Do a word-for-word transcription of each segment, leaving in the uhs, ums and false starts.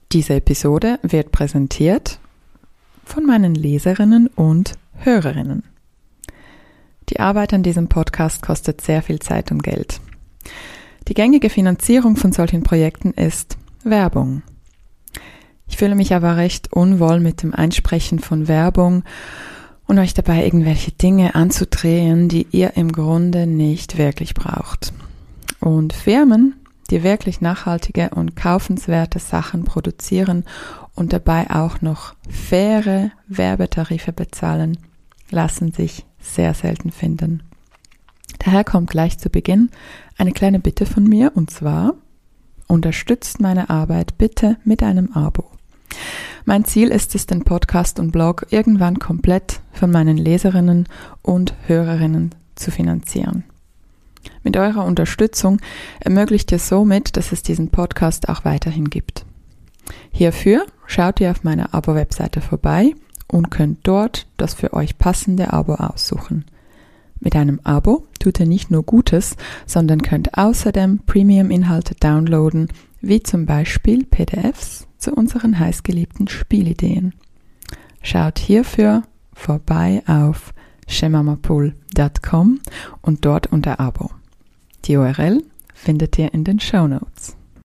Diese Episode wird präsentiert von meinen Leserinnen und Hörerinnen. Die Arbeit an diesem Podcast kostet sehr viel Zeit und Geld. Die gängige Finanzierung von solchen Projekten ist Werbung. Ich fühle mich aber recht unwohl mit dem Einsprechen von Werbung und euch dabei irgendwelche Dinge anzudrehen, die ihr im Grunde nicht wirklich braucht. Und Firmen, die wirklich nachhaltige und kaufenswerte Sachen produzieren und dabei auch noch faire Werbetarife bezahlen, lassen sich sehr selten finden. Daher kommt gleich zu Beginn eine kleine Bitte von mir, und zwar: unterstützt meine Arbeit bitte mit einem Abo. Mein Ziel ist es, den Podcast und Blog irgendwann komplett von meinen Leserinnen und Hörerinnen zu finanzieren. Mit eurer Unterstützung ermöglicht ihr somit, dass es diesen Podcast auch weiterhin gibt. Hierfür schaut ihr auf meiner Abo-Webseite vorbei und könnt dort das für euch passende Abo aussuchen. Mit einem Abo tut ihr nicht nur Gutes, sondern könnt außerdem Premium-Inhalte downloaden, wie zum Beispiel P D Fs zu unseren heißgeliebten Spielideen. Schaut hierfür vorbei auf shemamapool punkt com und dort unter Abo. Die U R L findet ihr in den Shownotes.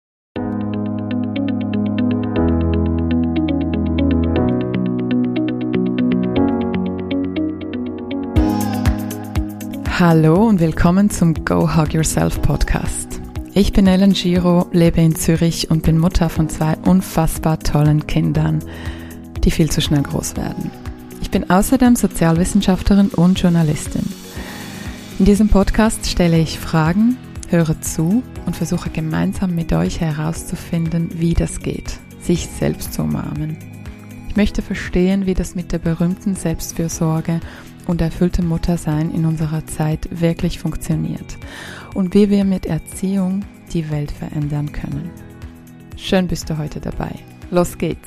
Hallo und willkommen zum Go Hug Yourself Podcast. Ich bin Ellen Giro, lebe in Zürich und bin Mutter von zwei unfassbar tollen Kindern, die viel zu schnell groß werden. Ich bin außerdem Sozialwissenschaftlerin und Journalistin. In diesem Podcast stelle ich Fragen, höre zu und versuche gemeinsam mit euch herauszufinden, wie das geht, sich selbst zu umarmen. Ich möchte verstehen, wie das mit der berühmten Selbstfürsorge und erfülltem Muttersein in unserer Zeit wirklich funktioniert und wie wir mit Erziehung die Welt verändern können. Schön bist du heute dabei. Los geht's!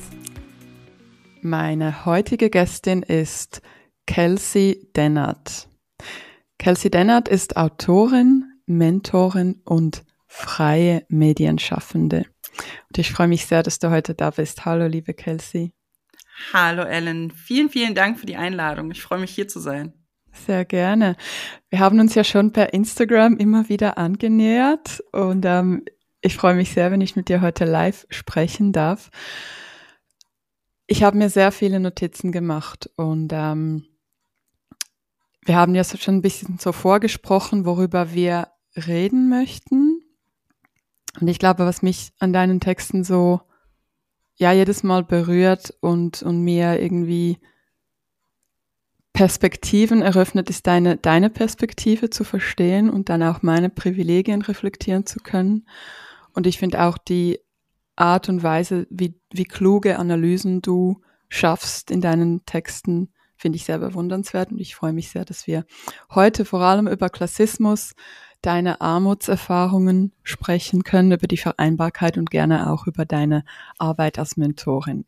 Meine heutige Gästin ist Kelsey Dennard. Kelsey Dennard ist Autorin, Mentorin und freie Medienschaffende. Und ich freue mich sehr, dass du heute da bist. Hallo, liebe Kelsey. Hallo Ellen, vielen, vielen Dank für die Einladung. Ich freue mich, hier zu sein. Sehr gerne. Wir haben uns ja schon per Instagram immer wieder angenähert und ähm, ich freue mich sehr, wenn ich mit dir heute live sprechen darf. Ich habe mir sehr viele Notizen gemacht und ähm, wir haben ja schon ein bisschen so vorgesprochen, worüber wir reden möchten. Und ich glaube, was mich an deinen Texten so ja jedes Mal berührt und, und mir irgendwie Perspektiven eröffnet, ist deine, deine Perspektive zu verstehen und dann auch meine Privilegien reflektieren zu können. Und ich finde auch die Art und Weise, wie, wie kluge Analysen du schaffst in deinen Texten, finde ich sehr bewundernswert. Und ich freue mich sehr, dass wir heute vor allem über Klassismus, deine Armutserfahrungen sprechen können, über die Vereinbarkeit und gerne auch über deine Arbeit als Mentorin.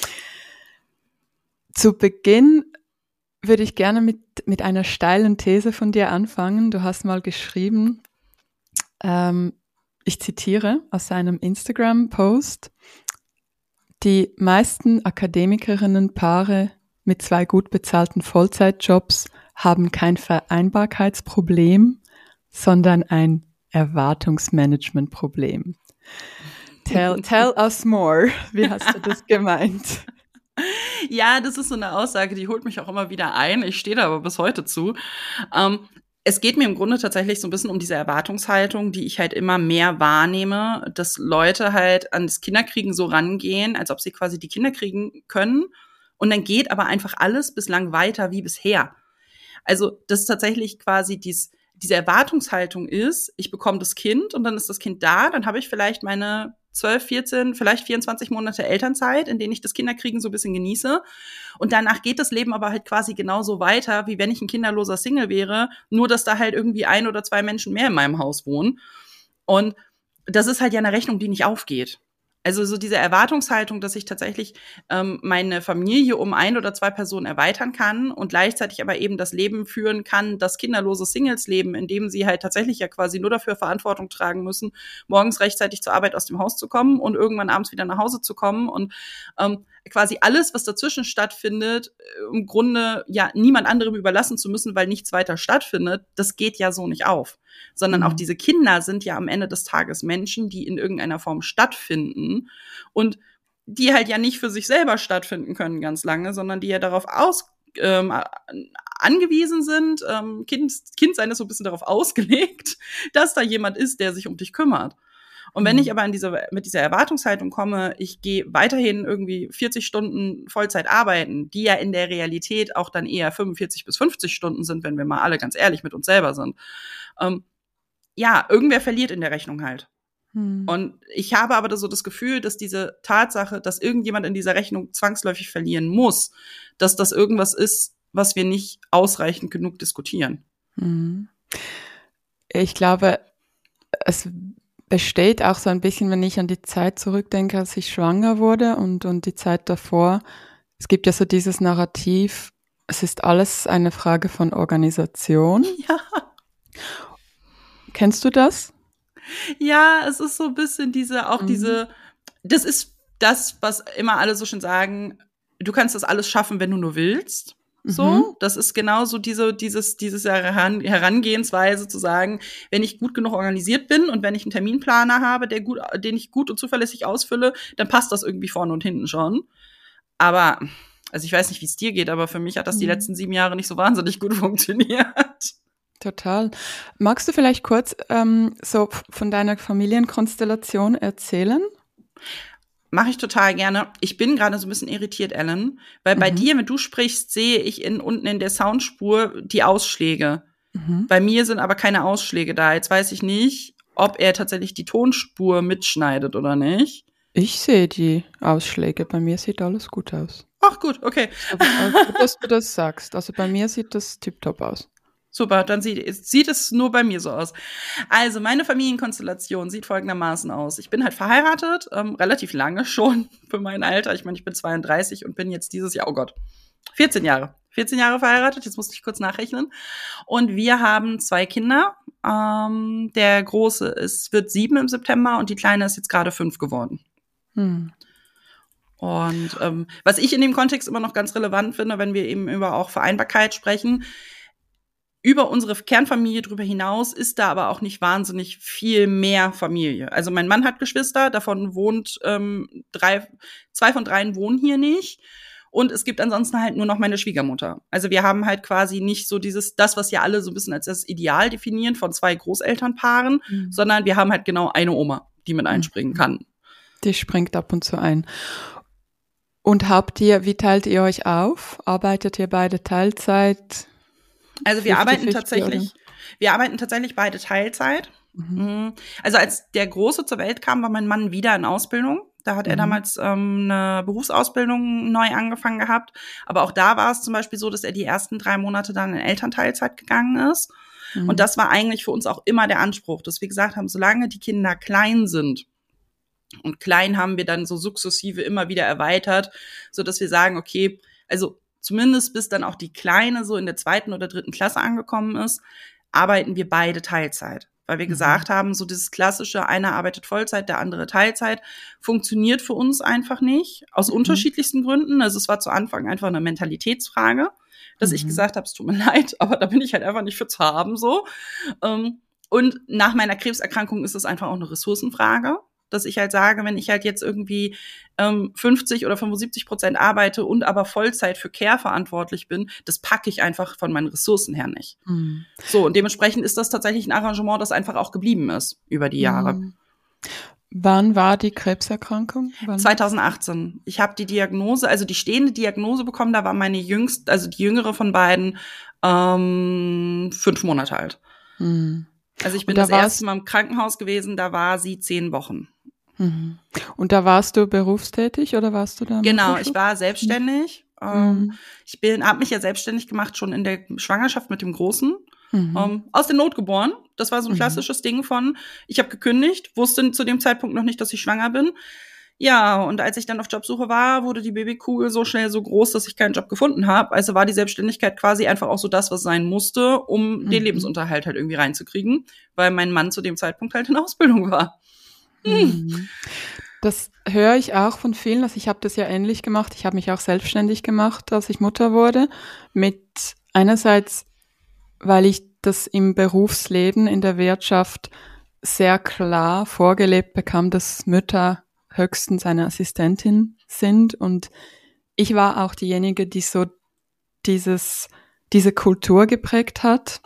Zu Beginn würde ich gerne mit, mit einer steilen These von dir anfangen. Du hast mal geschrieben, ähm, ich zitiere aus einem Instagram-Post: Die meisten Akademikerinnen-Paare mit zwei gut bezahlten Vollzeitjobs haben kein Vereinbarkeitsproblem, sondern ein Erwartungsmanagementproblem. Tell, tell us more. Wie hast du das gemeint? Ja, das ist so eine Aussage, die holt mich auch immer wieder ein. Ich stehe da aber bis heute zu. Ähm, es geht mir im Grunde tatsächlich so ein bisschen um diese Erwartungshaltung, die ich halt immer mehr wahrnehme, dass Leute halt an das Kinderkriegen so rangehen, als ob sie quasi die Kinder kriegen können. Und dann geht aber einfach alles bislang weiter wie bisher. Also das ist tatsächlich quasi dies, diese Erwartungshaltung ist, ich bekomme das Kind und dann ist das Kind da, dann habe ich vielleicht meine zwölf, vierzehn, vielleicht vierundzwanzig Monate Elternzeit, in denen ich das Kinderkriegen so ein bisschen genieße. Und danach geht das Leben aber halt quasi genauso weiter, wie wenn ich ein kinderloser Single wäre, nur dass da halt irgendwie ein oder zwei Menschen mehr in meinem Haus wohnen. Und das ist halt ja eine Rechnung, die nicht aufgeht. Also so diese Erwartungshaltung, dass ich tatsächlich ähm, meine Familie um ein oder zwei Personen erweitern kann und gleichzeitig aber eben das Leben führen kann, das kinderlose Singles leben, in dem sie halt tatsächlich ja quasi nur dafür Verantwortung tragen müssen, morgens rechtzeitig zur Arbeit aus dem Haus zu kommen und irgendwann abends wieder nach Hause zu kommen und ähm, quasi alles, was dazwischen stattfindet, im Grunde ja niemand anderem überlassen zu müssen, weil nichts weiter stattfindet, das geht ja so nicht auf. Sondern mhm. auch diese Kinder sind ja am Ende des Tages Menschen, die in irgendeiner Form stattfinden und die halt ja nicht für sich selber stattfinden können ganz lange, sondern die ja darauf aus ähm, angewiesen sind, ähm, Kind, Kindsein ist so ein bisschen darauf ausgelegt, dass da jemand ist, der sich um dich kümmert. Und wenn ich aber in diese, mit dieser Erwartungshaltung komme, ich gehe weiterhin irgendwie vierzig Stunden Vollzeit arbeiten, die ja in der Realität auch dann eher fünfundvierzig bis fünfzig Stunden sind, wenn wir mal alle ganz ehrlich mit uns selber sind. Ähm, ja, irgendwer verliert in der Rechnung halt. Hm. Und ich habe aber so das Gefühl, dass diese Tatsache, dass irgendjemand in dieser Rechnung zwangsläufig verlieren muss, dass das irgendwas ist, was wir nicht ausreichend genug diskutieren. Hm. Ich glaube, es besteht auch so ein bisschen, wenn ich an die Zeit zurückdenke, als ich schwanger wurde und, und die Zeit davor. Es gibt ja so dieses Narrativ, es ist alles eine Frage von Organisation. Ja. Kennst du das? Ja, es ist so ein bisschen diese, auch mhm. diese, das ist das, was immer alle so schön sagen, du kannst das alles schaffen, wenn du nur willst. So, mhm. das ist genauso diese, dieses, dieses Herangehensweise zu sagen, wenn ich gut genug organisiert bin und wenn ich einen Terminplaner habe, der gut, den ich gut und zuverlässig ausfülle, dann passt das irgendwie vorne und hinten schon. Aber, also ich weiß nicht, wie es dir geht, aber für mich hat das mhm. die letzten sieben Jahre nicht so wahnsinnig gut funktioniert. Total. Magst du vielleicht kurz ähm, so von deiner Familienkonstellation erzählen? Mache ich total gerne. Ich bin gerade so ein bisschen irritiert, Ellen, weil mhm. bei dir, wenn du sprichst, sehe ich in, unten in der Soundspur die Ausschläge. Mhm. Bei mir sind aber keine Ausschläge da. Jetzt weiß ich nicht, ob er tatsächlich die Tonspur mitschneidet oder nicht. Ich sehe die Ausschläge. Bei mir sieht alles gut aus. Ach gut, okay. Aber, aber gut, dass du das sagst. Also bei mir sieht das tipptopp aus. Super, dann sieht, sieht es nur bei mir so aus. Also meine Familienkonstellation sieht folgendermaßen aus. Ich bin halt verheiratet, ähm, relativ lange schon für mein Alter. Ich meine, ich bin zweiunddreißig und bin jetzt dieses Jahr, oh Gott, vierzehn Jahre. vierzehn Jahre verheiratet, jetzt musste ich kurz nachrechnen. Und wir haben zwei Kinder. Ähm, der Große ist, wird sieben im September und die Kleine ist jetzt gerade fünf geworden. Hm. Und ähm, was ich in dem Kontext immer noch ganz relevant finde, wenn wir eben über auch Vereinbarkeit sprechen, über unsere Kernfamilie drüber hinaus ist da aber auch nicht wahnsinnig viel mehr Familie. Also mein Mann hat Geschwister, davon wohnt ähm, drei, zwei von dreien wohnen hier nicht. Und es gibt ansonsten halt nur noch meine Schwiegermutter. Also wir haben halt quasi nicht so dieses, das, was ja alle so ein bisschen als das Ideal definieren von zwei Großelternpaaren, mhm. sondern wir haben halt genau eine Oma, die mit einspringen kann. Die springt ab und zu ein. Und habt ihr, wie teilt ihr euch auf? Arbeitet ihr beide Teilzeit? Also wir fünfzig, arbeiten tatsächlich, oder? wir arbeiten tatsächlich beide Teilzeit. Mhm. Also als der Große zur Welt kam, war mein Mann wieder in Ausbildung. Da hat mhm. er damals ähm, eine Berufsausbildung neu angefangen gehabt. Aber auch da war es zum Beispiel so, dass er die ersten drei Monate dann in Elternteilzeit gegangen ist. Mhm. Und das war eigentlich für uns auch immer der Anspruch, dass wir gesagt haben, solange die Kinder klein sind, und klein haben wir dann so sukzessive immer wieder erweitert, so dass wir sagen, okay, also zumindest bis dann auch die Kleine so in der zweiten oder dritten Klasse angekommen ist, arbeiten wir beide Teilzeit. Weil wir mhm. gesagt haben, so dieses klassische, einer arbeitet Vollzeit, der andere Teilzeit, funktioniert für uns einfach nicht, aus mhm. unterschiedlichsten Gründen. Also es war zu Anfang einfach eine Mentalitätsfrage, dass mhm. ich gesagt habe, es tut mir leid, aber da bin ich halt einfach nicht für zu haben, so. Und nach meiner Krebserkrankung ist es einfach auch eine Ressourcenfrage, dass ich halt sage, wenn ich halt jetzt irgendwie ähm, fünfzig oder fünfundsiebzig Prozent arbeite und aber Vollzeit für Care verantwortlich bin, das packe ich einfach von meinen Ressourcen her nicht. Mhm. So, und dementsprechend ist das tatsächlich ein Arrangement, das einfach auch geblieben ist über die Jahre. Mhm. Wann war die Krebserkrankung? Wann? zwanzig achtzehn. Ich habe die Diagnose, also die stehende Diagnose bekommen, da war meine jüngste, also die jüngere von beiden, ähm, fünf Monate alt. Mhm. Also ich bin da das erste Mal im Krankenhaus gewesen, da war sie zehn Wochen. Mhm. Und da warst du berufstätig oder warst du da? Genau, ich war selbstständig. Mhm. Ähm, ich bin, habe mich ja selbstständig gemacht schon in der Schwangerschaft mit dem Großen. Mhm. Ähm, aus der Not geboren. Das war so ein klassisches mhm. Ding von, ich habe gekündigt, wusste zu dem Zeitpunkt noch nicht, dass ich schwanger bin. Ja, und als ich dann auf Jobsuche war, wurde die Babykugel so schnell so groß, dass ich keinen Job gefunden habe. Also war die Selbstständigkeit quasi einfach auch so das, was sein musste, um mhm. den Lebensunterhalt halt irgendwie reinzukriegen, weil mein Mann zu dem Zeitpunkt halt in Ausbildung war. Hm. Das höre ich auch von vielen. Also ich habe das ja ähnlich gemacht. Ich habe mich auch selbstständig gemacht, als ich Mutter wurde. Mit einerseits, weil ich das im Berufsleben, in der Wirtschaft sehr klar vorgelebt bekam, dass Mütter höchstens eine Assistentin sind. Und ich war auch diejenige, die so dieses, diese Kultur geprägt hat.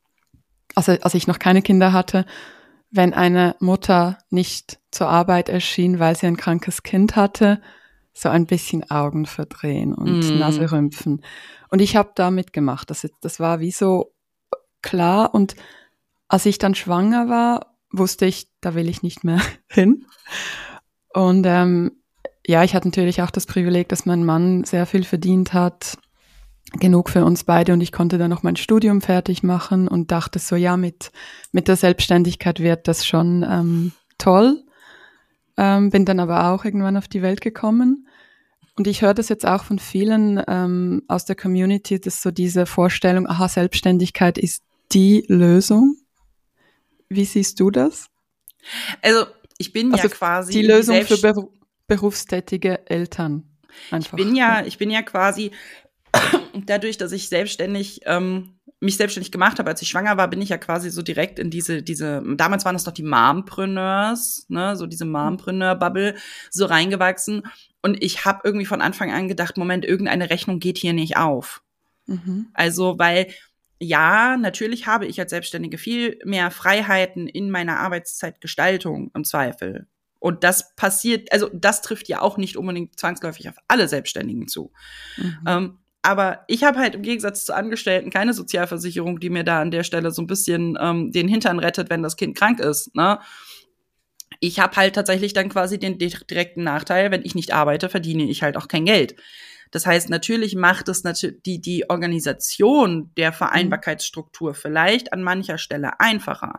Also als ich noch keine Kinder hatte, wenn eine Mutter nicht zur Arbeit erschien, weil sie ein krankes Kind hatte, so ein bisschen Augen verdrehen und mm. Nase rümpfen. Und ich habe da mitgemacht. Das, das war wie so klar. Und als ich dann schwanger war, wusste ich, da will ich nicht mehr hin. Und ähm, ja, ich hatte natürlich auch das Privileg, dass mein Mann sehr viel verdient hat, genug für uns beide, und ich konnte dann noch mein Studium fertig machen und dachte so, ja, mit mit der Selbstständigkeit wird das schon ähm, toll. Ähm, bin dann aber auch irgendwann auf die Welt gekommen. Und ich höre das jetzt auch von vielen ähm, aus der Community, dass so diese Vorstellung, aha, Selbstständigkeit ist die Lösung. Wie siehst du das? Also ich bin also ja quasi die Lösung die für Beru- berufstätige Eltern. Einfach. Ich bin ja, ich bin ja quasi dadurch, dass ich selbstständig ähm, mich selbstständig gemacht habe, als ich schwanger war, bin ich ja quasi so direkt in diese diese damals waren das doch die Mompreneurs, ne, so diese Mompreneur-Bubble so reingewachsen, und ich habe irgendwie von Anfang an gedacht, Moment, irgendeine Rechnung geht hier nicht auf. Mhm. Also, weil ja, natürlich habe ich als Selbstständige viel mehr Freiheiten in meiner Arbeitszeitgestaltung im Zweifel. Und das passiert, also das trifft ja auch nicht unbedingt zwangsläufig auf alle Selbstständigen zu. Mhm. Ähm, aber ich habe halt im Gegensatz zu Angestellten keine Sozialversicherung, die mir da an der Stelle so ein bisschen ähm, den Hintern rettet, wenn das Kind krank ist, ne? Ich habe halt tatsächlich dann quasi den direkten Nachteil, wenn ich nicht arbeite, verdiene ich halt auch kein Geld. Das heißt, natürlich macht es natürlich die, die Organisation der Vereinbarkeitsstruktur vielleicht an mancher Stelle einfacher.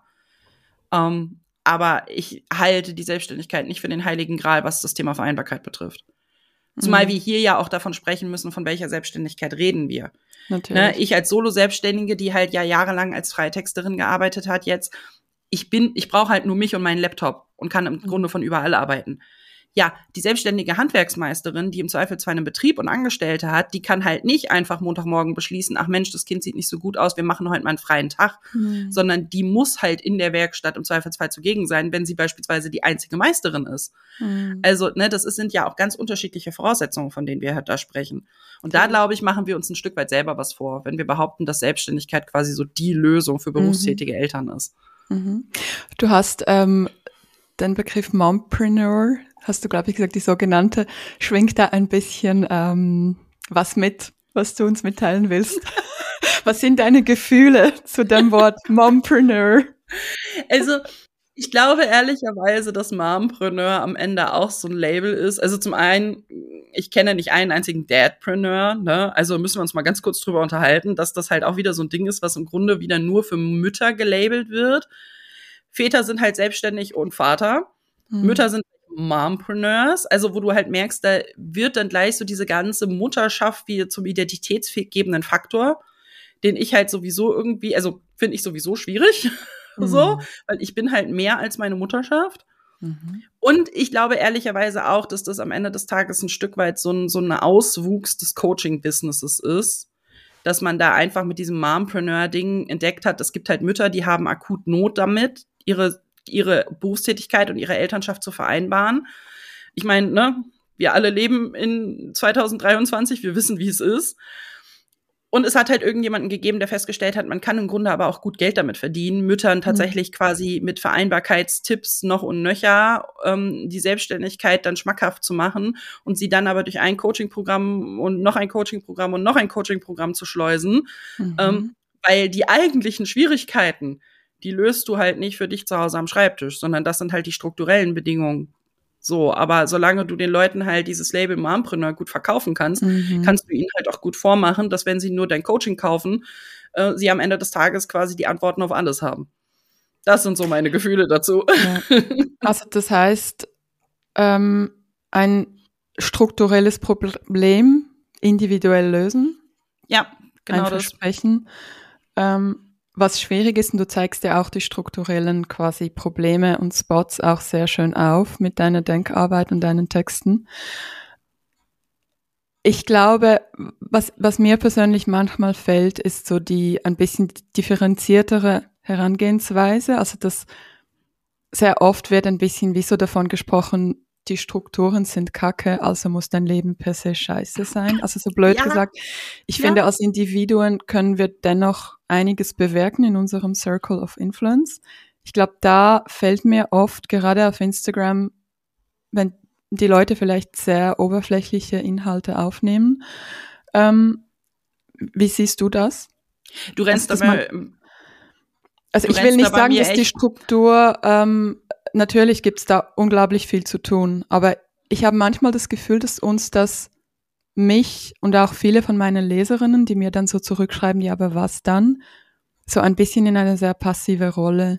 Ähm, aber ich halte die Selbstständigkeit nicht für den heiligen Gral, was das Thema Vereinbarkeit betrifft. Zumal mhm. wir hier ja auch davon sprechen müssen, von welcher Selbstständigkeit reden wir. Natürlich. Ne, ich als Solo-Selbstständige, die halt ja jahrelang als freie Texterin gearbeitet hat, jetzt, ich bin, ich brauche halt nur mich und meinen Laptop und kann im mhm. Grunde von überall arbeiten. Ja, die selbstständige Handwerksmeisterin, die im Zweifel zwar einen Betrieb und Angestellte hat, die kann halt nicht einfach Montagmorgen beschließen, ach Mensch, das Kind sieht nicht so gut aus, wir machen heute mal einen freien Tag, mhm. sondern die muss halt in der Werkstatt im Zweifelsfall zugegen sein, wenn sie beispielsweise die einzige Meisterin ist. Mhm. Also, ne, das ist, sind ja auch ganz unterschiedliche Voraussetzungen, von denen wir halt da sprechen. Und da, glaube ich, machen wir uns ein Stück weit selber was vor, wenn wir behaupten, dass Selbstständigkeit quasi so die Lösung für berufstätige mhm. Eltern ist. Mhm. Du hast ähm, den Begriff Mompreneur, hast du, glaube ich, gesagt, die sogenannte, schwingt da ein bisschen ähm, was mit, was du uns mitteilen willst? Was sind deine Gefühle zu dem Wort Mompreneur? Also, ich glaube ehrlicherweise, dass Mompreneur am Ende auch so ein Label ist. Also zum einen, ich kenne nicht einen einzigen Dadpreneur, ne? Also müssen wir uns mal ganz kurz drüber unterhalten, dass das halt auch wieder so ein Ding ist, was im Grunde wieder nur für Mütter gelabelt wird. Väter sind halt selbstständig und Vater. Mhm. Mütter sind Mompreneurs, also wo du halt merkst, da wird dann gleich so diese ganze Mutterschaft wie zum identitätsgebenden Faktor, den ich halt sowieso irgendwie, also finde ich sowieso schwierig, mhm. so, weil ich bin halt mehr als meine Mutterschaft. Mhm. Und ich glaube ehrlicherweise auch, dass das am Ende des Tages ein Stück weit so ein, so ein Auswuchs des Coaching-Businesses ist, dass man da einfach mit diesem Mompreneur-Ding entdeckt hat, es gibt halt Mütter, die haben akut Not damit, ihre ihre Berufstätigkeit und ihre Elternschaft zu vereinbaren. Ich meine, ne, wir alle leben in zweitausenddreiundzwanzig, wir wissen, wie es ist. Und es hat halt irgendjemanden gegeben, der festgestellt hat, man kann im Grunde aber auch gut Geld damit verdienen, Müttern tatsächlich mhm. quasi mit Vereinbarkeitstipps noch und nöcher ähm, die Selbstständigkeit dann schmackhaft zu machen und sie dann aber durch ein Coachingprogramm und noch ein Coachingprogramm und noch ein Coachingprogramm zu schleusen, mhm. ähm, weil die eigentlichen Schwierigkeiten, die löst du halt nicht für dich zu Hause am Schreibtisch, sondern das sind halt die strukturellen Bedingungen. So, aber solange du den Leuten halt dieses Label Mompreneur gut verkaufen kannst, mhm. kannst du ihnen halt auch gut vormachen, dass wenn sie nur dein Coaching kaufen, äh, sie am Ende des Tages quasi die Antworten auf alles haben. Das sind so meine Gefühle dazu. Ja. Also das heißt, ähm, ein strukturelles Problem individuell lösen. Ja, genau ein das. Versprechen. Ähm, was schwierig ist, und du zeigst ja auch die strukturellen quasi Probleme und Spots auch sehr schön auf mit deiner Denkarbeit und deinen Texten. Ich glaube, was, was mir persönlich manchmal fällt, ist so die ein bisschen differenziertere Herangehensweise. Also das sehr oft wird ein bisschen wie so davon gesprochen, die Strukturen sind kacke, also muss dein Leben per se scheiße sein. Also so blöd Ja, gesagt. Ich ja. finde, als Individuen können wir dennoch einiges bewirken in unserem Circle of Influence. Ich glaube, da fällt mir oft, gerade auf Instagram, wenn die Leute vielleicht sehr oberflächliche Inhalte aufnehmen. Ähm, wie siehst du das? Du rennst Also, dabei. man, also du ich will nicht dabei sagen, mir dass die echt Struktur, ähm, natürlich gibt's da unglaublich viel zu tun, aber ich habe manchmal das Gefühl, dass uns das, mich und auch viele von meinen Leserinnen, die mir dann so zurückschreiben, ja, aber was dann, so ein bisschen in eine sehr passive Rolle.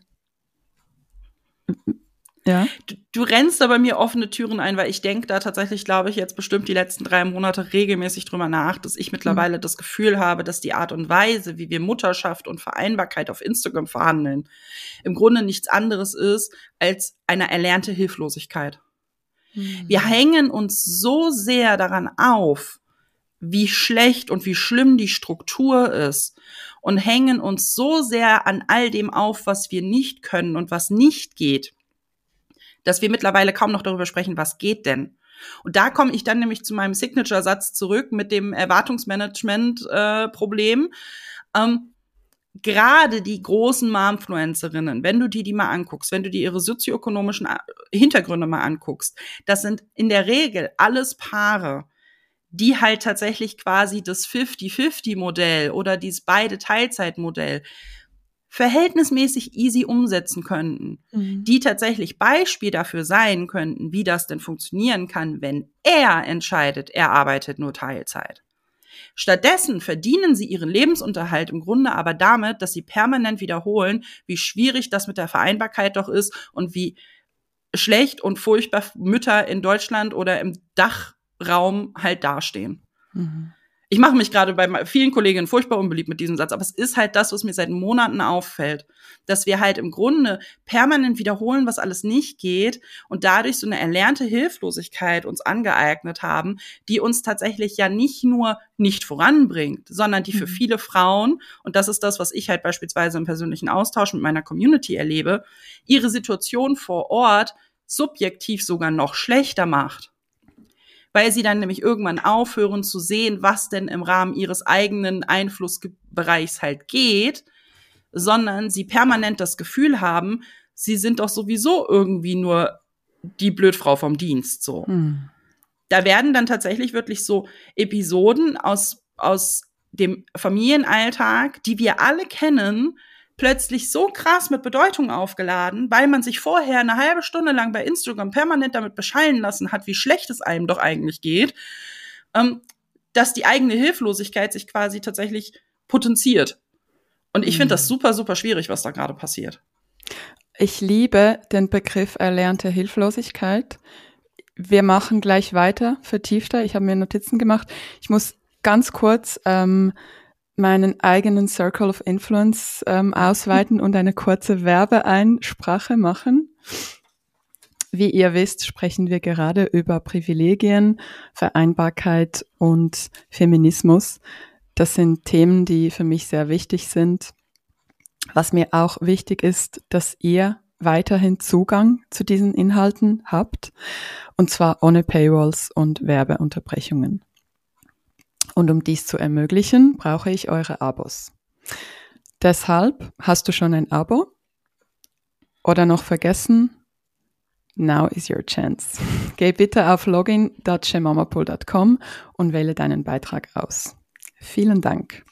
Ja. Du, du rennst aber mir offene Türen ein, weil ich denke da tatsächlich, glaube ich, jetzt bestimmt die letzten drei Monate regelmäßig drüber nach, dass ich mittlerweile mhm. das Gefühl habe, dass die Art und Weise, wie wir Mutterschaft und Vereinbarkeit auf Instagram verhandeln, im Grunde nichts anderes ist als eine erlernte Hilflosigkeit. Mhm. Wir hängen uns so sehr daran auf, wie schlecht und wie schlimm die Struktur ist und hängen uns so sehr an all dem auf, was wir nicht können und was nicht geht, dass wir mittlerweile kaum noch darüber sprechen, was geht denn. Und da komme ich dann nämlich zu meinem Signature-Satz zurück mit dem Erwartungsmanagement-Problem. Äh, ähm, gerade die großen Momfluencerinnen, wenn du die die mal anguckst, wenn du dir ihre sozioökonomischen Hintergründe mal anguckst, das sind in der Regel alles Paare, die halt tatsächlich quasi das fifty-fifty-Modell oder dieses Beide-Teilzeit-Modell verhältnismäßig easy umsetzen könnten, mhm. die tatsächlich Beispiel dafür sein könnten, wie das denn funktionieren kann, wenn er entscheidet, er arbeitet nur Teilzeit. Stattdessen verdienen sie ihren Lebensunterhalt im Grunde aber damit, dass sie permanent wiederholen, wie schwierig das mit der Vereinbarkeit doch ist und wie schlecht und furchtbar Mütter in Deutschland oder im Dachraum halt dastehen. Mhm. Ich mache mich gerade bei vielen Kolleginnen furchtbar unbeliebt mit diesem Satz, aber es ist halt das, was mir seit Monaten auffällt, dass wir halt im Grunde permanent wiederholen, was alles nicht geht und dadurch so eine erlernte Hilflosigkeit uns angeeignet haben, die uns tatsächlich ja nicht nur nicht voranbringt, sondern die für viele Frauen, und das ist das, was ich halt beispielsweise im persönlichen Austausch mit meiner Community erlebe, ihre Situation vor Ort subjektiv sogar noch schlechter macht. Weil sie dann nämlich irgendwann aufhören zu sehen, was denn im Rahmen ihres eigenen Einflussbereichs halt geht, sondern sie permanent das Gefühl haben, sie sind doch sowieso irgendwie nur die Blödfrau vom Dienst, so. Hm. Da werden dann tatsächlich wirklich so Episoden aus, aus dem Familienalltag, die wir alle kennen, plötzlich so krass mit Bedeutung aufgeladen, weil man sich vorher eine halbe Stunde lang bei Instagram permanent damit beschallen lassen hat, wie schlecht es einem doch eigentlich geht, ähm, dass die eigene Hilflosigkeit sich quasi tatsächlich potenziert. Und ich finde das super, super schwierig, was da gerade passiert. Ich liebe den Begriff erlernte Hilflosigkeit. Wir machen gleich weiter, vertiefter. Ich habe mir Notizen gemacht. Ich muss ganz kurz ähm, meinen eigenen Circle of Influence ähm, ausweiten und eine kurze Werbeeinsprache machen. Wie ihr wisst, sprechen wir gerade über Privilegien, Vereinbarkeit und Feminismus. Das sind Themen, die für mich sehr wichtig sind. Was mir auch wichtig ist, dass ihr weiterhin Zugang zu diesen Inhalten habt, und zwar ohne Paywalls und Werbeunterbrechungen. Und um dies zu ermöglichen, brauche ich eure Abos. Deshalb, hast du schon ein Abo? Oder noch vergessen? Now is your chance. Geh bitte auf login punkt shemamapool punkt com und wähle deinen Beitrag aus. Vielen Dank.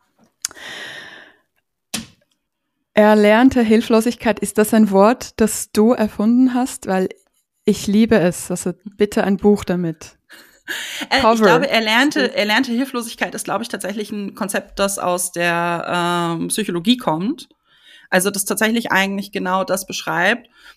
Erlernte Hilflosigkeit, ist das ein Wort, das du erfunden hast? Weil ich liebe es. Also bitte ein Buch damit. Äh, ich glaube, erlernte, erlernte Hilflosigkeit ist, glaube ich, tatsächlich ein Konzept, das aus der ähm, Psychologie kommt. Also das tatsächlich eigentlich genau das beschreibt.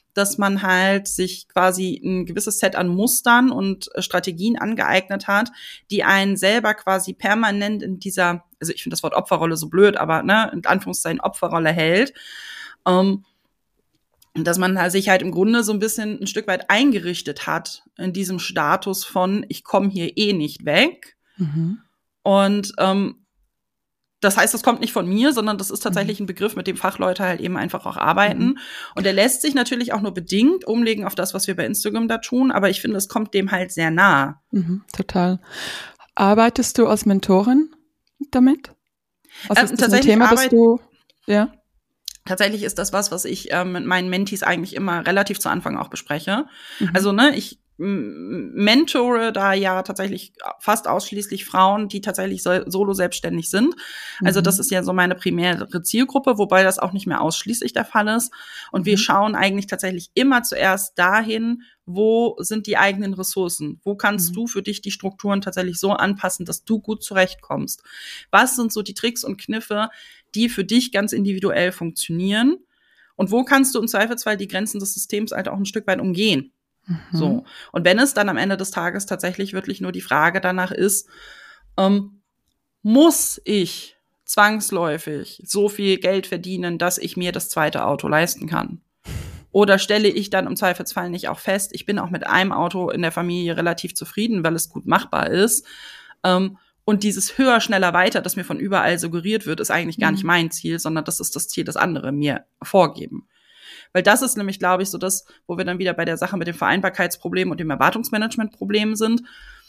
dass man halt sich quasi ein gewisses Set an Mustern und Strategien angeeignet hat, die einen selber quasi permanent in dieser, also ich finde das Wort Opferrolle so blöd, aber ne, in Anführungszeichen Opferrolle hält. Ähm, dass man sich halt im Grunde so ein bisschen ein Stück weit eingerichtet hat in diesem Status von, ich komme hier eh nicht weg. Mhm. Und ähm, das heißt, das kommt nicht von mir, sondern das ist tatsächlich ein Begriff, mit dem Fachleute halt eben einfach auch arbeiten. Mhm. Und der lässt sich natürlich auch nur bedingt umlegen auf das, was wir bei Instagram da tun. Aber ich finde, es kommt dem halt sehr nah. Mhm, total. Arbeitest du als Mentorin damit? Was ähm, ist das tatsächlich ein Thema, das arbeit- du, ja? Tatsächlich ist das was, was ich ähm, mit meinen Mentees eigentlich immer relativ zu Anfang auch bespreche. Mhm. Also, ne, ich m- mentore da ja tatsächlich fast ausschließlich Frauen, die tatsächlich so, solo selbstständig sind. Also, Mhm. das ist ja so meine primäre Zielgruppe, wobei das auch nicht mehr ausschließlich der Fall ist. Und wir Mhm. schauen eigentlich tatsächlich immer zuerst dahin, wo sind die eigenen Ressourcen? Wo kannst Mhm. du für dich die Strukturen tatsächlich so anpassen, dass du gut zurechtkommst? Was sind so die Tricks und Kniffe, die für dich ganz individuell funktionieren? Und wo kannst du im Zweifelsfall die Grenzen des Systems halt auch ein Stück weit umgehen? Mhm. So. Und wenn es dann am Ende des Tages tatsächlich wirklich nur die Frage danach ist, ähm, muss ich zwangsläufig so viel Geld verdienen, dass ich mir das zweite Auto leisten kann? Oder stelle ich dann im Zweifelsfall nicht auch fest, ich bin auch mit einem Auto in der Familie relativ zufrieden, weil es gut machbar ist. Ähm, und dieses höher, schneller, weiter, das mir von überall suggeriert wird, ist eigentlich gar nicht mein Ziel, sondern das ist das Ziel, das andere mir vorgeben. Weil das ist nämlich, glaube ich, so das, wo wir dann wieder bei der Sache mit dem Vereinbarkeitsproblem und dem Erwartungsmanagementproblem sind.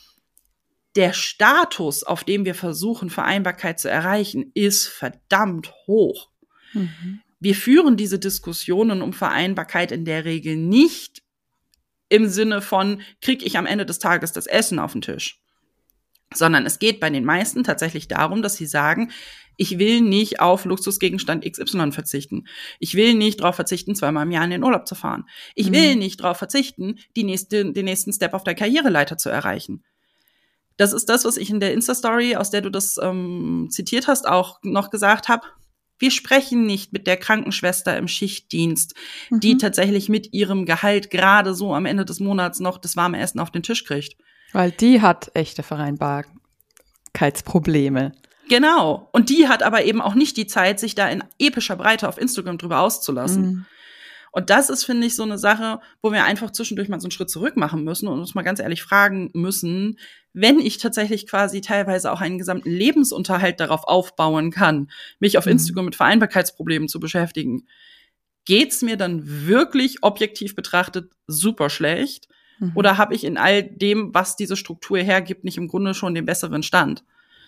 Der Status, auf dem wir versuchen, Vereinbarkeit zu erreichen, ist verdammt hoch. Mhm. Wir führen diese Diskussionen um Vereinbarkeit in der Regel nicht im Sinne von, kriege ich am Ende des Tages das Essen auf den Tisch? Sondern es geht bei den meisten tatsächlich darum, dass sie sagen, ich will nicht auf Luxusgegenstand X Y verzichten. Ich will nicht darauf verzichten, zweimal im Jahr in den Urlaub zu fahren. Ich Mhm. will nicht darauf verzichten, die nächste, den nächsten Step auf der Karriereleiter zu erreichen. Das ist das, was ich in der Insta-Story, aus der du das ähm, zitiert hast, auch noch gesagt habe. Wir sprechen nicht mit der Krankenschwester im Schichtdienst, die Mhm. tatsächlich mit ihrem Gehalt gerade so am Ende des Monats noch das warme Essen auf den Tisch kriegt. Weil die hat echte Vereinbarkeitsprobleme. Genau. Und die hat aber eben auch nicht die Zeit, sich da in epischer Breite auf Instagram drüber auszulassen. Mhm. Und das ist, finde ich, so eine Sache, wo wir einfach zwischendurch mal so einen Schritt zurück machen müssen und uns mal ganz ehrlich fragen müssen, wenn ich tatsächlich quasi teilweise auch einen gesamten Lebensunterhalt darauf aufbauen kann, mich auf Mhm. Instagram mit Vereinbarkeitsproblemen zu beschäftigen, geht's mir dann wirklich objektiv betrachtet super schlecht? Mhm. Oder habe ich in all dem, was diese Struktur hergibt, nicht im Grunde schon den besseren Stand?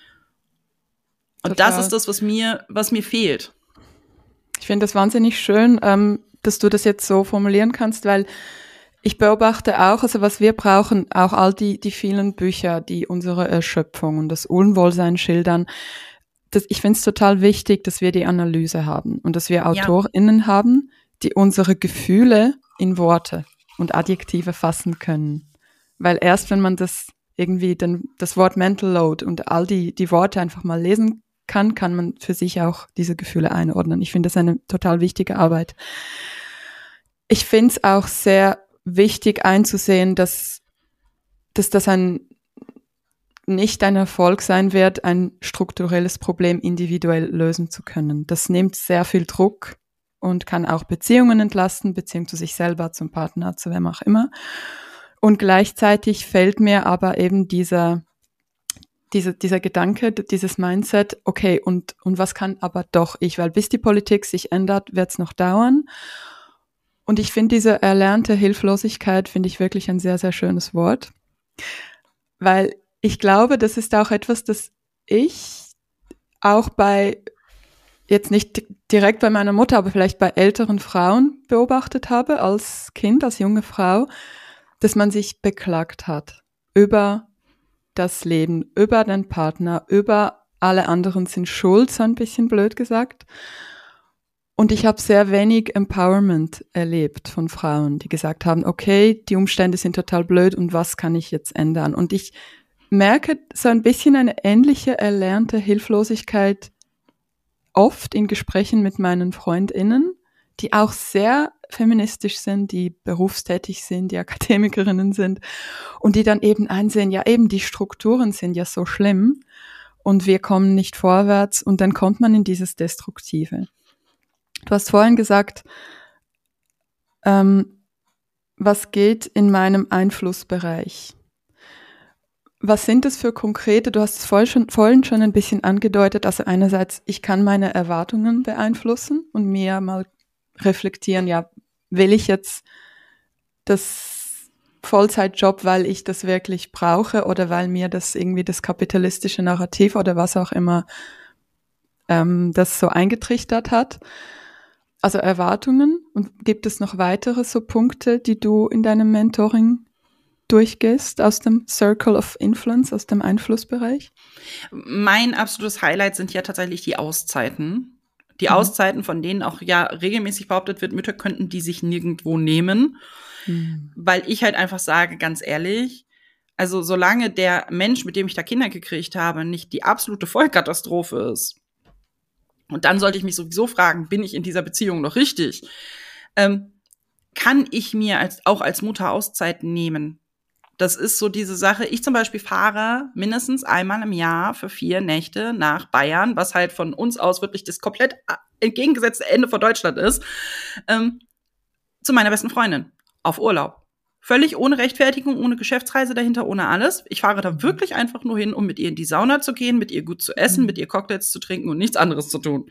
Und Total. das ist das, was mir, was mir fehlt. Ich finde das wahnsinnig schön, ähm, dass du das jetzt so formulieren kannst, weil ich beobachte auch, also was wir brauchen, auch all die, die vielen Bücher, die unsere Erschöpfung und das Unwohlsein schildern. Das, ich finde es total wichtig, dass wir die Analyse haben und dass wir Ja. AutorInnen haben, die unsere Gefühle in Worte und Adjektive fassen können. Weil erst wenn man das irgendwie, den, das Wort Mental Load und all die, die Worte einfach mal lesen kann, kann man für sich auch diese Gefühle einordnen. Ich finde das eine total wichtige Arbeit. Ich finde es auch sehr wichtig einzusehen, dass, dass das ein nicht ein Erfolg sein wird, ein strukturelles Problem individuell lösen zu können. Das nimmt sehr viel Druck und kann auch Beziehungen entlasten, Beziehung zu sich selber, zum Partner, zu wem auch immer. Und gleichzeitig fällt mir aber eben dieser Diese, dieser Gedanke, dieses Mindset, okay, und, und was kann aber doch ich? Weil bis die Politik sich ändert, wird es noch dauern. Und ich finde diese erlernte Hilflosigkeit, finde ich wirklich ein sehr, sehr schönes Wort. Weil ich glaube, das ist auch etwas, das ich auch bei, jetzt nicht direkt bei meiner Mutter, aber vielleicht bei älteren Frauen beobachtet habe, als Kind, als junge Frau, dass man sich beklagt hat über das Leben, über den Partner, über alle anderen sind schuld, so ein bisschen blöd gesagt. Und ich habe sehr wenig Empowerment erlebt von Frauen, die gesagt haben, okay, die Umstände sind total blöd und was kann ich jetzt ändern? Und ich merke so ein bisschen eine ähnliche erlernte Hilflosigkeit oft in Gesprächen mit meinen FreundInnen, die auch sehr feministisch sind, die berufstätig sind, die Akademikerinnen sind und die dann eben einsehen, ja eben die Strukturen sind ja so schlimm und wir kommen nicht vorwärts und dann kommt man in dieses Destruktive. Du hast vorhin gesagt, ähm, was geht in meinem Einflussbereich? Was sind das für konkrete, du hast es vorhin schon, vorhin schon ein bisschen angedeutet, also einerseits, ich kann meine Erwartungen beeinflussen und mir mal reflektieren, ja, will ich jetzt das Vollzeitjob, weil ich das wirklich brauche oder weil mir das irgendwie das kapitalistische Narrativ oder was auch immer ähm, das so eingetrichtert hat. Also Erwartungen, und gibt es noch weitere so Punkte, die du in deinem Mentoring durchgehst aus dem Circle of Influence, aus dem Einflussbereich? Mein absolutes Highlight sind ja tatsächlich die Auszeiten. Die mhm. Auszeiten, von denen auch ja regelmäßig behauptet wird, Mütter könnten die sich nirgendwo nehmen. Mhm. Weil ich halt einfach sage, ganz ehrlich, also solange der Mensch, mit dem ich da Kinder gekriegt habe, nicht die absolute Vollkatastrophe ist, und dann sollte ich mich sowieso fragen, bin ich in dieser Beziehung noch richtig? Ähm, kann ich mir als, auch als Mutter Auszeiten nehmen? Das ist so diese Sache. Ich zum Beispiel fahre mindestens einmal im Jahr für vier Nächte nach Bayern, was halt von uns aus wirklich das komplett entgegengesetzte Ende von Deutschland ist, ähm, zu meiner besten Freundin auf Urlaub. Völlig ohne Rechtfertigung, ohne Geschäftsreise dahinter, ohne alles. Ich fahre da wirklich einfach nur hin, um mit ihr in die Sauna zu gehen, mit ihr gut zu essen, mhm. mit ihr Cocktails zu trinken und nichts anderes zu tun.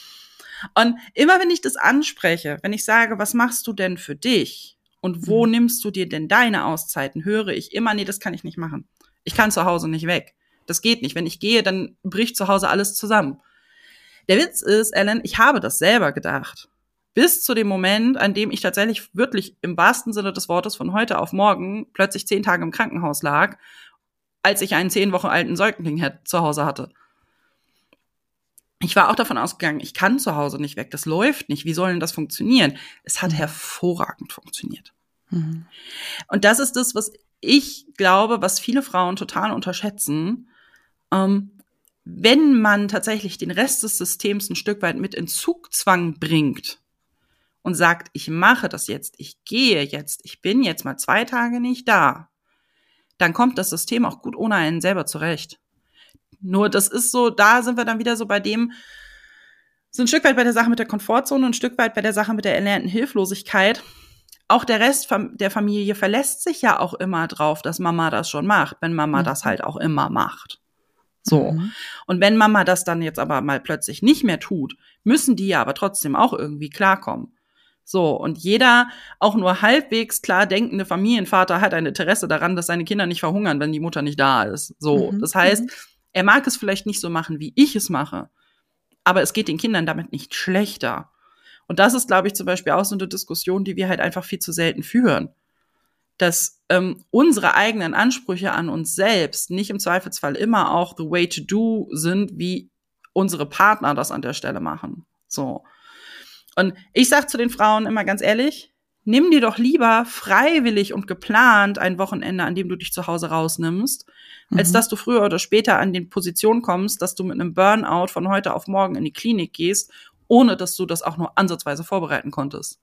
Und immer wenn ich das anspreche, wenn ich sage, was machst du denn für dich und wo mhm. nimmst du dir denn deine Auszeiten, höre ich immer, nee, das kann ich nicht machen. Ich kann zu Hause nicht weg. Das geht nicht. Wenn ich gehe, dann bricht zu Hause alles zusammen. Der Witz ist, Ellen, ich habe das selber gedacht. Bis zu dem Moment, an dem ich tatsächlich wirklich im wahrsten Sinne des Wortes von heute auf morgen plötzlich zehn Tage im Krankenhaus lag, als ich einen zehn Wochen alten Säugling zu Hause hatte. Ich war auch davon ausgegangen, ich kann zu Hause nicht weg, das läuft nicht, wie soll denn das funktionieren? Es hat hervorragend funktioniert. Mhm. Und das ist das, was ich glaube, was viele Frauen total unterschätzen. Ähm, wenn man tatsächlich den Rest des Systems ein Stück weit mit in Zugzwang bringt, und sagt, ich mache das jetzt, ich gehe jetzt, ich bin jetzt mal zwei Tage nicht da, dann kommt das System auch gut ohne einen selber zurecht. Nur das ist so, da sind wir dann wieder so bei dem, so ein Stück weit bei der Sache mit der Komfortzone, ein Stück weit bei der Sache mit der erlernten Hilflosigkeit. Auch der Rest der Familie verlässt sich ja auch immer drauf, dass Mama das schon macht, wenn Mama mhm. das halt auch immer macht. So. Mhm. Und wenn Mama das dann jetzt aber mal plötzlich nicht mehr tut, müssen die ja aber trotzdem auch irgendwie klarkommen. So, und jeder auch nur halbwegs klar denkende Familienvater hat ein Interesse daran, dass seine Kinder nicht verhungern, wenn die Mutter nicht da ist. So, mhm. das heißt, er mag es vielleicht nicht so machen, wie ich es mache, aber es geht den Kindern damit nicht schlechter. Und das ist, glaube ich, zum Beispiel auch so eine Diskussion, die wir halt einfach viel zu selten führen. Dass ähm, unsere eigenen Ansprüche an uns selbst nicht im Zweifelsfall immer auch the way to do sind, wie unsere Partner das an der Stelle machen. So. Und ich sag zu den Frauen immer ganz ehrlich, nimm dir doch lieber freiwillig und geplant ein Wochenende, an dem du dich zu Hause rausnimmst, mhm. als dass du früher oder später an die Position kommst, dass du mit einem Burnout von heute auf morgen in die Klinik gehst, ohne dass du das auch nur ansatzweise vorbereiten konntest.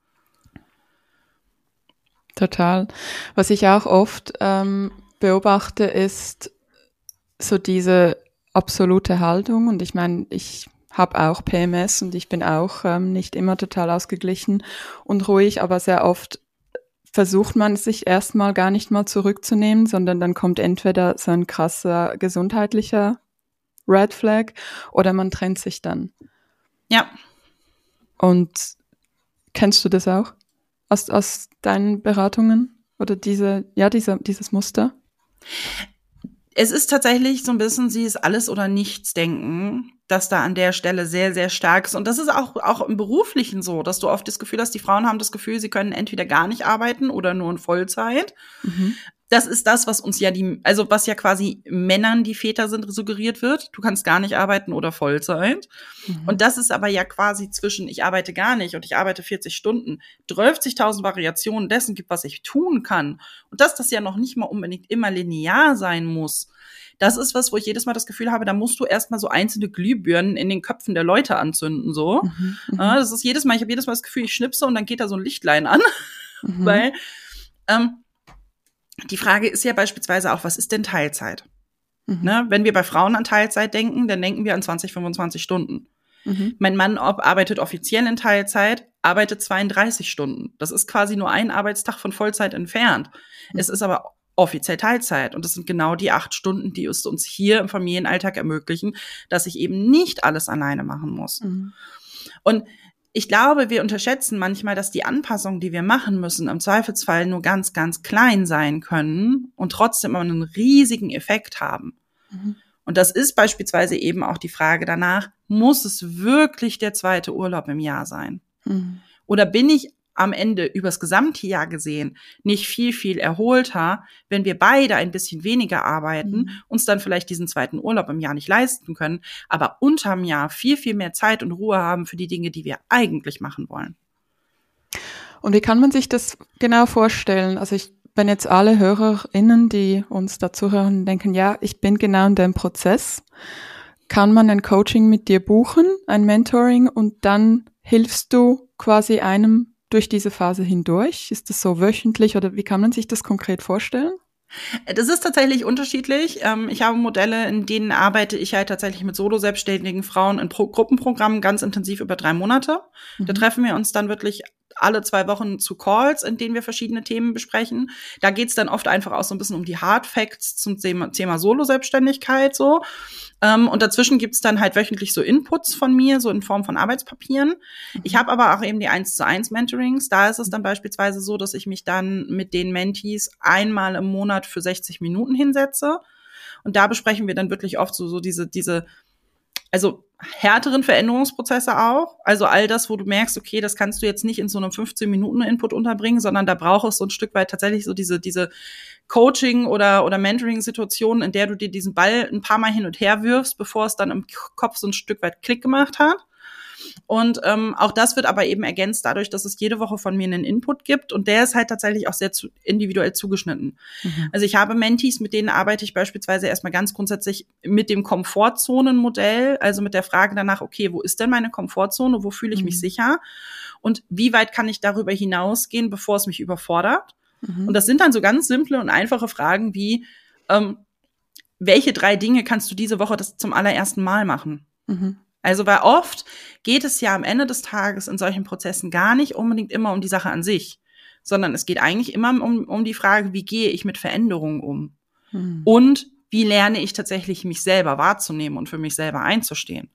Total. Was ich auch oft ähm, beobachte, ist so diese absolute Haltung. Und ich meine, ich habe auch P M S und ich bin auch ähm, nicht immer total ausgeglichen und ruhig, aber sehr oft versucht man sich erstmal gar nicht mal zurückzunehmen, sondern dann kommt entweder so ein krasser gesundheitlicher Red Flag oder man trennt sich dann. Ja. Und kennst du das auch aus, aus deinen Beratungen oder diese, ja, diese, dieses Muster? Es ist tatsächlich so ein bisschen, sie ist alles oder nichts denken, das da an der Stelle sehr, sehr stark ist. Und das ist auch, auch im Beruflichen so, dass du oft das Gefühl hast, die Frauen haben das Gefühl, sie können entweder gar nicht arbeiten oder nur in Vollzeit. Mhm. das ist das, was uns ja die, also was ja quasi Männern, die Väter sind, suggeriert wird. Du kannst gar nicht arbeiten oder Vollzeit. Mhm. Und das ist aber ja quasi zwischen, ich arbeite gar nicht und ich arbeite vierzig Stunden, dreißigtausend Variationen dessen gibt, was ich tun kann. Und dass das ja noch nicht mal unbedingt immer linear sein muss. Das ist was, wo ich jedes Mal das Gefühl habe, da musst du erstmal so einzelne Glühbirnen in den Köpfen der Leute anzünden, so. Mhm, ja, das ist jedes Mal, ich habe jedes Mal das Gefühl, ich schnipse und dann geht da so ein Lichtlein an. Mhm. Weil, ähm, die Frage ist ja beispielsweise auch, was ist denn Teilzeit? Mhm. Ne? Wenn wir bei Frauen an Teilzeit denken, dann denken wir an zwanzig, fünfundzwanzig Stunden. Mhm. Mein Mann arbeitet offiziell in Teilzeit, arbeitet zweiunddreißig Stunden. Das ist quasi nur ein Arbeitstag von Vollzeit entfernt. Mhm. Es ist aber offiziell Teilzeit. Und das sind genau die acht Stunden, die es uns hier im Familienalltag ermöglichen, dass ich eben nicht alles alleine machen muss. Mhm. Und ich glaube, wir unterschätzen manchmal, dass die Anpassungen, die wir machen müssen, im Zweifelsfall nur ganz, ganz klein sein können und trotzdem einen riesigen Effekt haben. Mhm. Und das ist beispielsweise eben auch die Frage danach, muss es wirklich der zweite Urlaub im Jahr sein? Mhm. Oder bin ich am Ende übers gesamte Jahr gesehen nicht viel, viel erholter, wenn wir beide ein bisschen weniger arbeiten, mhm. uns dann vielleicht diesen zweiten Urlaub im Jahr nicht leisten können, aber unterm Jahr viel, viel mehr Zeit und Ruhe haben für die Dinge, die wir eigentlich machen wollen. Und wie kann man sich das genau vorstellen? Also ich, wenn jetzt alle HörerInnen, die uns dazu hören, denken, ja, ich bin genau in dem Prozess, kann man ein Coaching mit dir buchen, ein Mentoring, und dann hilfst du quasi einem durch diese Phase hindurch? Ist das so wöchentlich oder wie kann man sich das konkret vorstellen? Das ist tatsächlich unterschiedlich. Ich habe Modelle, in denen arbeite ich halt tatsächlich mit solo-selbstständigen Frauen in Pro- Gruppenprogrammen ganz intensiv über drei Monate. Mhm. Da treffen wir uns dann wirklich alle zwei Wochen zu Calls, in denen wir verschiedene Themen besprechen. Da geht's dann oft einfach auch so ein bisschen um die Hard Facts zum Thema, Thema Solo-Selbstständigkeit so. Und dazwischen gibt's dann halt wöchentlich so Inputs von mir, so in Form von Arbeitspapieren. Mhm. Ich habe aber auch eben die eins zu eins Mentorings. Da ist es dann beispielsweise so, dass ich mich dann mit den Mentees einmal im Monat für sechzig Minuten hinsetze. Und da besprechen wir dann wirklich oft so, so diese, diese, also härteren Veränderungsprozesse auch. Also all das, wo du merkst, okay, das kannst du jetzt nicht in so einem fünfzehn Minuten Input unterbringen, sondern da braucht es so ein Stück weit tatsächlich so diese, diese Coaching- oder, oder Mentoring-Situationen, in der du dir diesen Ball ein paar Mal hin und her wirfst, bevor es dann im Kopf so ein Stück weit Klick gemacht hat. Und ähm, auch das wird aber eben ergänzt dadurch, dass es jede Woche von mir einen Input gibt. Und der ist halt tatsächlich auch sehr zu, individuell zugeschnitten. Mhm. Also ich habe Mentees, mit denen arbeite ich beispielsweise erstmal ganz grundsätzlich mit dem Komfortzonenmodell, also mit der Frage danach, okay, wo ist denn meine Komfortzone, wo fühle ich mhm. mich sicher? Und wie weit kann ich darüber hinausgehen, bevor es mich überfordert? Mhm. Und das sind dann so ganz simple und einfache Fragen wie, ähm, welche drei Dinge kannst du diese Woche das zum allerersten Mal machen? Mhm. Also weil oft geht es ja am Ende des Tages in solchen Prozessen gar nicht unbedingt immer um die Sache an sich, sondern es geht eigentlich immer um, um die Frage, wie gehe ich mit Veränderungen um? Hm. Und wie lerne ich tatsächlich, mich selber wahrzunehmen und für mich selber einzustehen?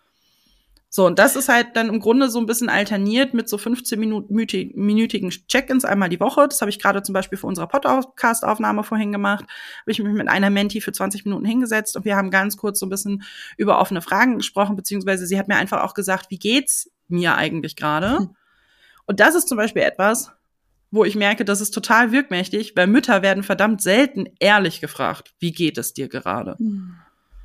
So, und das ist halt dann im Grunde so ein bisschen alterniert mit so fünfzehn-minütigen Check-ins einmal die Woche. Das habe ich gerade zum Beispiel für unsere Podcast-Aufnahme vorhin gemacht. Habe ich mich mit einer Mentee für zwanzig Minuten hingesetzt und wir haben ganz kurz so ein bisschen über offene Fragen gesprochen, beziehungsweise sie hat mir einfach auch gesagt, wie geht's mir eigentlich gerade? Hm. Und das ist zum Beispiel etwas, wo ich merke, das ist total wirkmächtig, weil Mütter werden verdammt selten ehrlich gefragt, wie geht es dir gerade? Hm.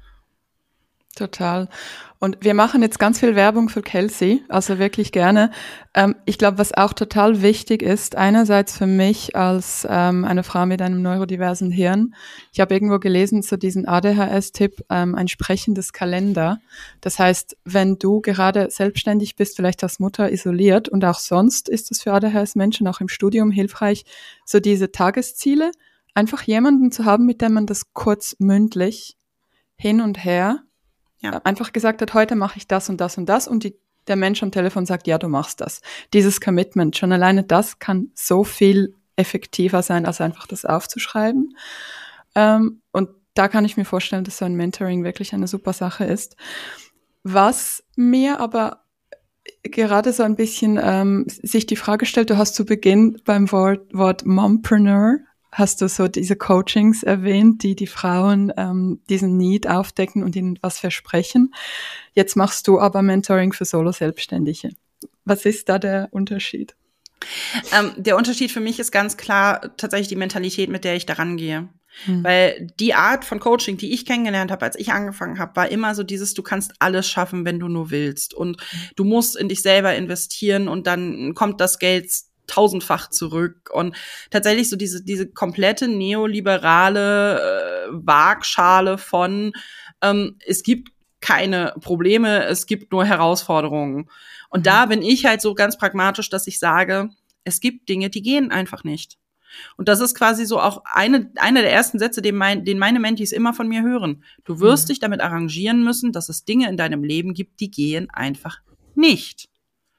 Total. Und wir machen jetzt ganz viel Werbung für Kelsey, also wirklich gerne. Ähm, ich glaube, was auch total wichtig ist, einerseits für mich als ähm, eine Frau mit einem neurodiversen Hirn, ich habe irgendwo gelesen, so diesen A D H S-Tipp, ähm, ein sprechendes Kalender. Das heißt, wenn du gerade selbstständig bist, vielleicht als Mutter isoliert und auch sonst ist es für A D H S-Menschen auch im Studium hilfreich, so diese Tagesziele, einfach jemanden zu haben, mit dem man das kurz mündlich hin und her Ja. einfach gesagt hat, heute mache ich das und das und das und die, der Mensch am Telefon sagt, ja, du machst das. Dieses Commitment, schon alleine das kann so viel effektiver sein, als einfach das aufzuschreiben. Ähm, und da kann ich mir vorstellen, dass so ein Mentoring wirklich eine super Sache ist. Was mir aber gerade so ein bisschen ähm, sich die Frage stellt, du hast zu Beginn beim Wort, Wort Mompreneur hast du so diese Coachings erwähnt, die die Frauen ähm, diesen Need aufdecken und ihnen was versprechen. Jetzt machst du aber Mentoring für Solo-Selbstständige. Was ist da der Unterschied? Ähm, der Unterschied für mich ist ganz klar tatsächlich die Mentalität, mit der ich daran gehe. Mhm. Weil die Art von Coaching, die ich kennengelernt habe, als ich angefangen habe, war immer so dieses, du kannst alles schaffen, wenn du nur willst. Und du musst in dich selber investieren und dann kommt das Geld tausendfach zurück. Und tatsächlich so diese diese komplette neoliberale äh, Waagschale von ähm, es gibt keine Probleme, es gibt nur Herausforderungen. Und mhm. da bin ich halt so ganz pragmatisch, dass ich sage, es gibt Dinge, die gehen einfach nicht. Und das ist quasi so auch eine, einer der ersten Sätze, den, mein, den meine Mentees immer von mir hören. Du wirst mhm. dich damit arrangieren müssen, dass es Dinge in deinem Leben gibt, die gehen einfach nicht.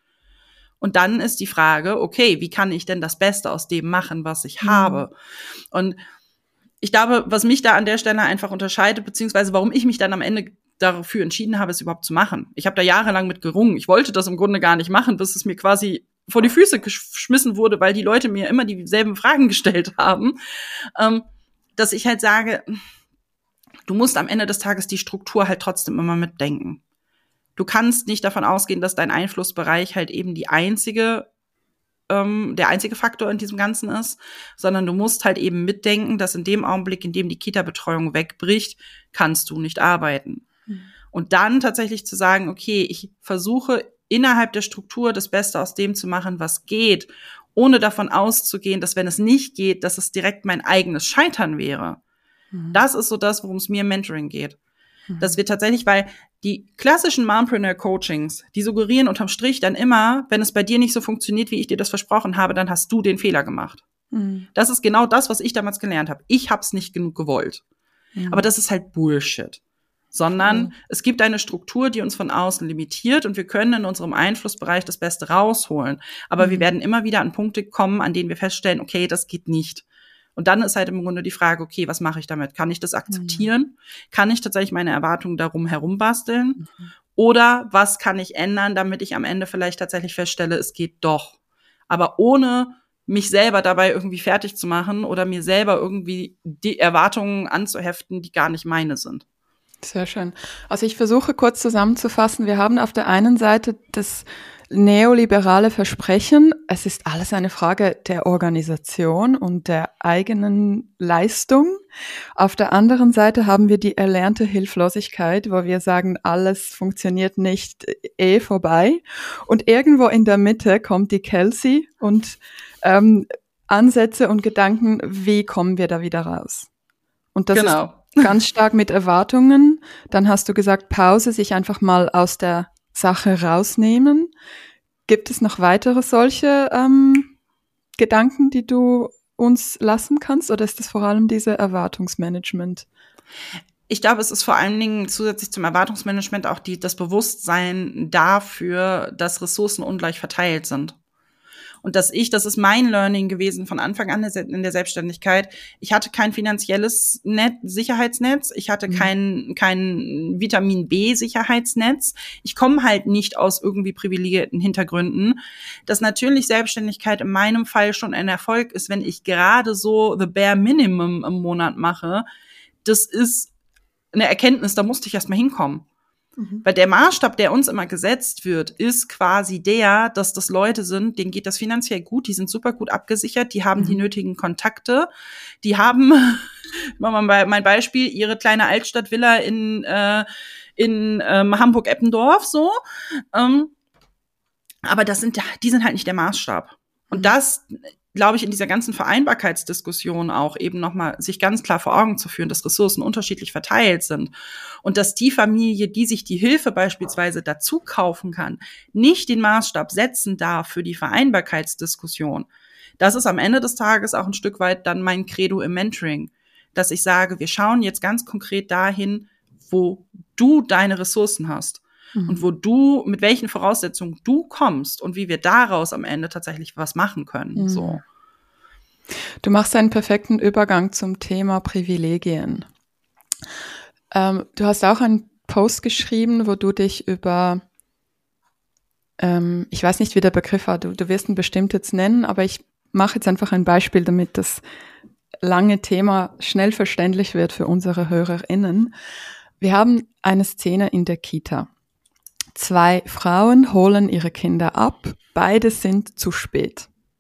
Und dann ist die Frage, okay, wie kann ich denn das Beste aus dem machen, was ich mhm. habe? Und ich glaube, was mich da an der Stelle einfach unterscheidet, beziehungsweise warum ich mich dann am Ende dafür entschieden habe, es überhaupt zu machen. Ich habe da jahrelang mit gerungen. Ich wollte das im Grunde gar nicht machen, bis es mir quasi vor die Füße geschmissen wurde, weil die Leute mir immer dieselben Fragen gestellt haben, ähm, dass ich halt sage, du musst am Ende des Tages die Struktur halt trotzdem immer mitdenken. Du kannst nicht davon ausgehen, dass dein Einflussbereich halt eben die einzige, ähm, der einzige Faktor in diesem Ganzen ist, sondern du musst halt eben mitdenken, dass in dem Augenblick, in dem die Kita-Betreuung wegbricht, kannst du nicht arbeiten. Mhm. Und dann tatsächlich zu sagen, okay, ich versuche innerhalb der Struktur das Beste aus dem zu machen, was geht, ohne davon auszugehen, dass wenn es nicht geht, dass es direkt mein eigenes Scheitern wäre. Mhm. Das ist so das, worum es mir im Mentoring geht. Mhm. Dass wir tatsächlich, weil die klassischen Mompreneur-Coachings, die suggerieren unterm Strich dann immer, wenn es bei dir nicht so funktioniert, wie ich dir das versprochen habe, dann hast du den Fehler gemacht. Mhm. Das ist genau das, was ich damals gelernt habe. Ich habe es nicht genug gewollt. Mhm. Aber das ist halt Bullshit. Sondern mhm. es gibt eine Struktur, die uns von außen limitiert und wir können in unserem Einflussbereich das Beste rausholen. Aber mhm. wir werden immer wieder an Punkte kommen, an denen wir feststellen, okay, das geht nicht. Und dann ist halt im Grunde die Frage, okay, was mache ich damit? Kann ich das akzeptieren? Mhm. Kann ich tatsächlich meine Erwartungen darum herum basteln? Mhm. Oder was kann ich ändern, damit ich am Ende vielleicht tatsächlich feststelle, es geht doch. Aber ohne mich selber dabei irgendwie fertig zu machen oder mir selber irgendwie die Erwartungen anzuheften, die gar nicht meine sind. Sehr schön. Also ich versuche kurz zusammenzufassen. Wir haben auf der einen Seite das neoliberale Versprechen. Es ist alles eine Frage der Organisation und der eigenen Leistung. Auf der anderen Seite haben wir die erlernte Hilflosigkeit, wo wir sagen, alles funktioniert nicht, eh vorbei. Und irgendwo in der Mitte kommt die Kelsey und ähm, Ansätze und Gedanken, wie kommen wir da wieder raus? Und das genau. ist ganz stark mit Erwartungen. Dann hast du gesagt, Pause, sich einfach mal aus der Sache rausnehmen. Gibt es noch weitere solche ähm, Gedanken, die du uns lassen kannst? Oder ist das vor allem diese Erwartungsmanagement? Ich glaube, es ist vor allen Dingen zusätzlich zum Erwartungsmanagement auch die, das Bewusstsein dafür, dass Ressourcen ungleich verteilt sind. Und dass ich, das ist mein Learning gewesen von Anfang an in der Selbstständigkeit. Ich hatte kein finanzielles Net, Sicherheitsnetz. Ich hatte mhm. kein, kein Vitamin B-Sicherheitsnetz. Ich komme halt nicht aus irgendwie privilegierten Hintergründen. Dass natürlich Selbstständigkeit in meinem Fall schon ein Erfolg ist, wenn ich gerade so the bare minimum im Monat mache. Das ist eine Erkenntnis, da musste ich erst mal hinkommen. Mhm. Weil der Maßstab, der uns immer gesetzt wird, ist quasi der, dass das Leute sind, denen geht das finanziell gut, die sind super gut abgesichert, die haben mhm. die nötigen Kontakte, die haben, machen wir mal mein Beispiel, ihre kleine Altstadtvilla in äh, in ähm, Hamburg-Eppendorf, so. Ähm, aber das sind, die sind halt nicht der Maßstab. Und mhm. das, glaube ich, in dieser ganzen Vereinbarkeitsdiskussion auch eben nochmal sich ganz klar vor Augen zu führen, dass Ressourcen unterschiedlich verteilt sind und dass die Familie, die sich die Hilfe beispielsweise dazu kaufen kann, nicht den Maßstab setzen darf für die Vereinbarkeitsdiskussion. Das ist am Ende des Tages auch ein Stück weit dann mein Credo im Mentoring, dass ich sage, wir schauen jetzt ganz konkret dahin, wo du deine Ressourcen hast. Und wo du, mit welchen Voraussetzungen du kommst und wie wir daraus am Ende tatsächlich was machen können. Mhm. So. Du machst einen perfekten Übergang zum Thema Privilegien. Ähm, du hast auch einen Post geschrieben, wo du dich über, ähm, ich weiß nicht, wie der Begriff war, du, du wirst ihn bestimmt jetzt nennen, aber ich mache jetzt einfach ein Beispiel, damit das lange Thema schnell verständlich wird für unsere HörerInnen. Wir haben eine Szene in der Kita. Zwei Frauen holen ihre Kinder ab, beide sind zu spät.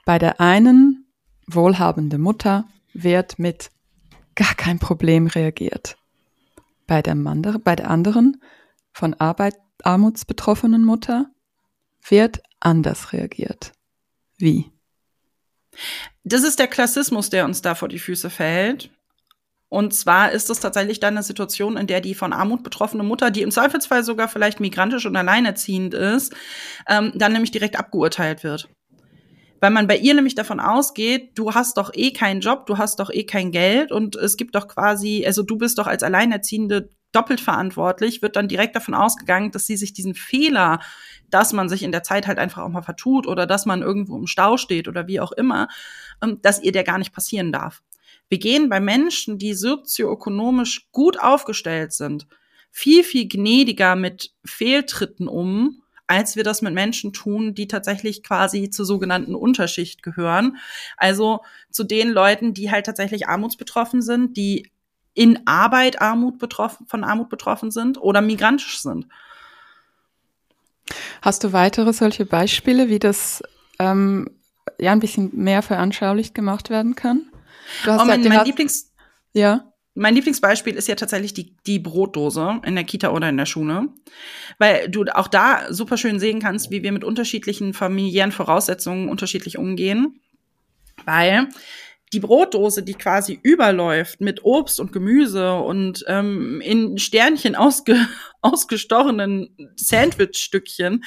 Bei der einen wohlhabende Mutter wird mit gar kein Problem reagiert. Bei der, Mander, bei der anderen von Arbeit, armutsbetroffenen Mutter wird anders reagiert. Wie? Das ist der Klassismus, der uns da vor die Füße fällt. Und zwar ist es tatsächlich dann eine Situation, in der die von Armut betroffene Mutter, die im Zweifelsfall sogar vielleicht migrantisch und alleinerziehend ist, ähm, dann nämlich direkt abgeurteilt wird. Weil man bei ihr nämlich davon ausgeht, du hast doch eh keinen Job, du hast doch eh kein Geld und es gibt doch quasi, also du bist doch als Alleinerziehende doppelt verantwortlich, wird dann direkt davon ausgegangen, dass sie sich diesen Fehler, dass man sich in der Zeit halt einfach auch mal vertut oder dass man irgendwo im Stau steht oder wie auch immer, dass ihr der gar nicht passieren darf. Wir gehen bei Menschen, die sozioökonomisch gut aufgestellt sind, viel, viel gnädiger mit Fehltritten um, als wir das mit Menschen tun, die tatsächlich quasi zur sogenannten Unterschicht gehören. Also zu den Leuten, die halt tatsächlich armutsbetroffen sind, die in Arbeit Armut betroffen, von Armut betroffen sind oder migrantisch sind. Hast du weitere solche Beispiele, wie das ähm, ja ein bisschen mehr veranschaulicht gemacht werden kann? Du hast oh, mein, ja, mein hast, Lieblings ja. Mein Lieblingsbeispiel ist ja tatsächlich die, die Brotdose in der Kita oder in der Schule. Weil du auch da super schön sehen kannst, wie wir mit unterschiedlichen familiären Voraussetzungen unterschiedlich umgehen. Weil die Brotdose, die quasi überläuft mit Obst und Gemüse und ähm, in Sternchen ausge, ausgestochenen Sandwichstückchen,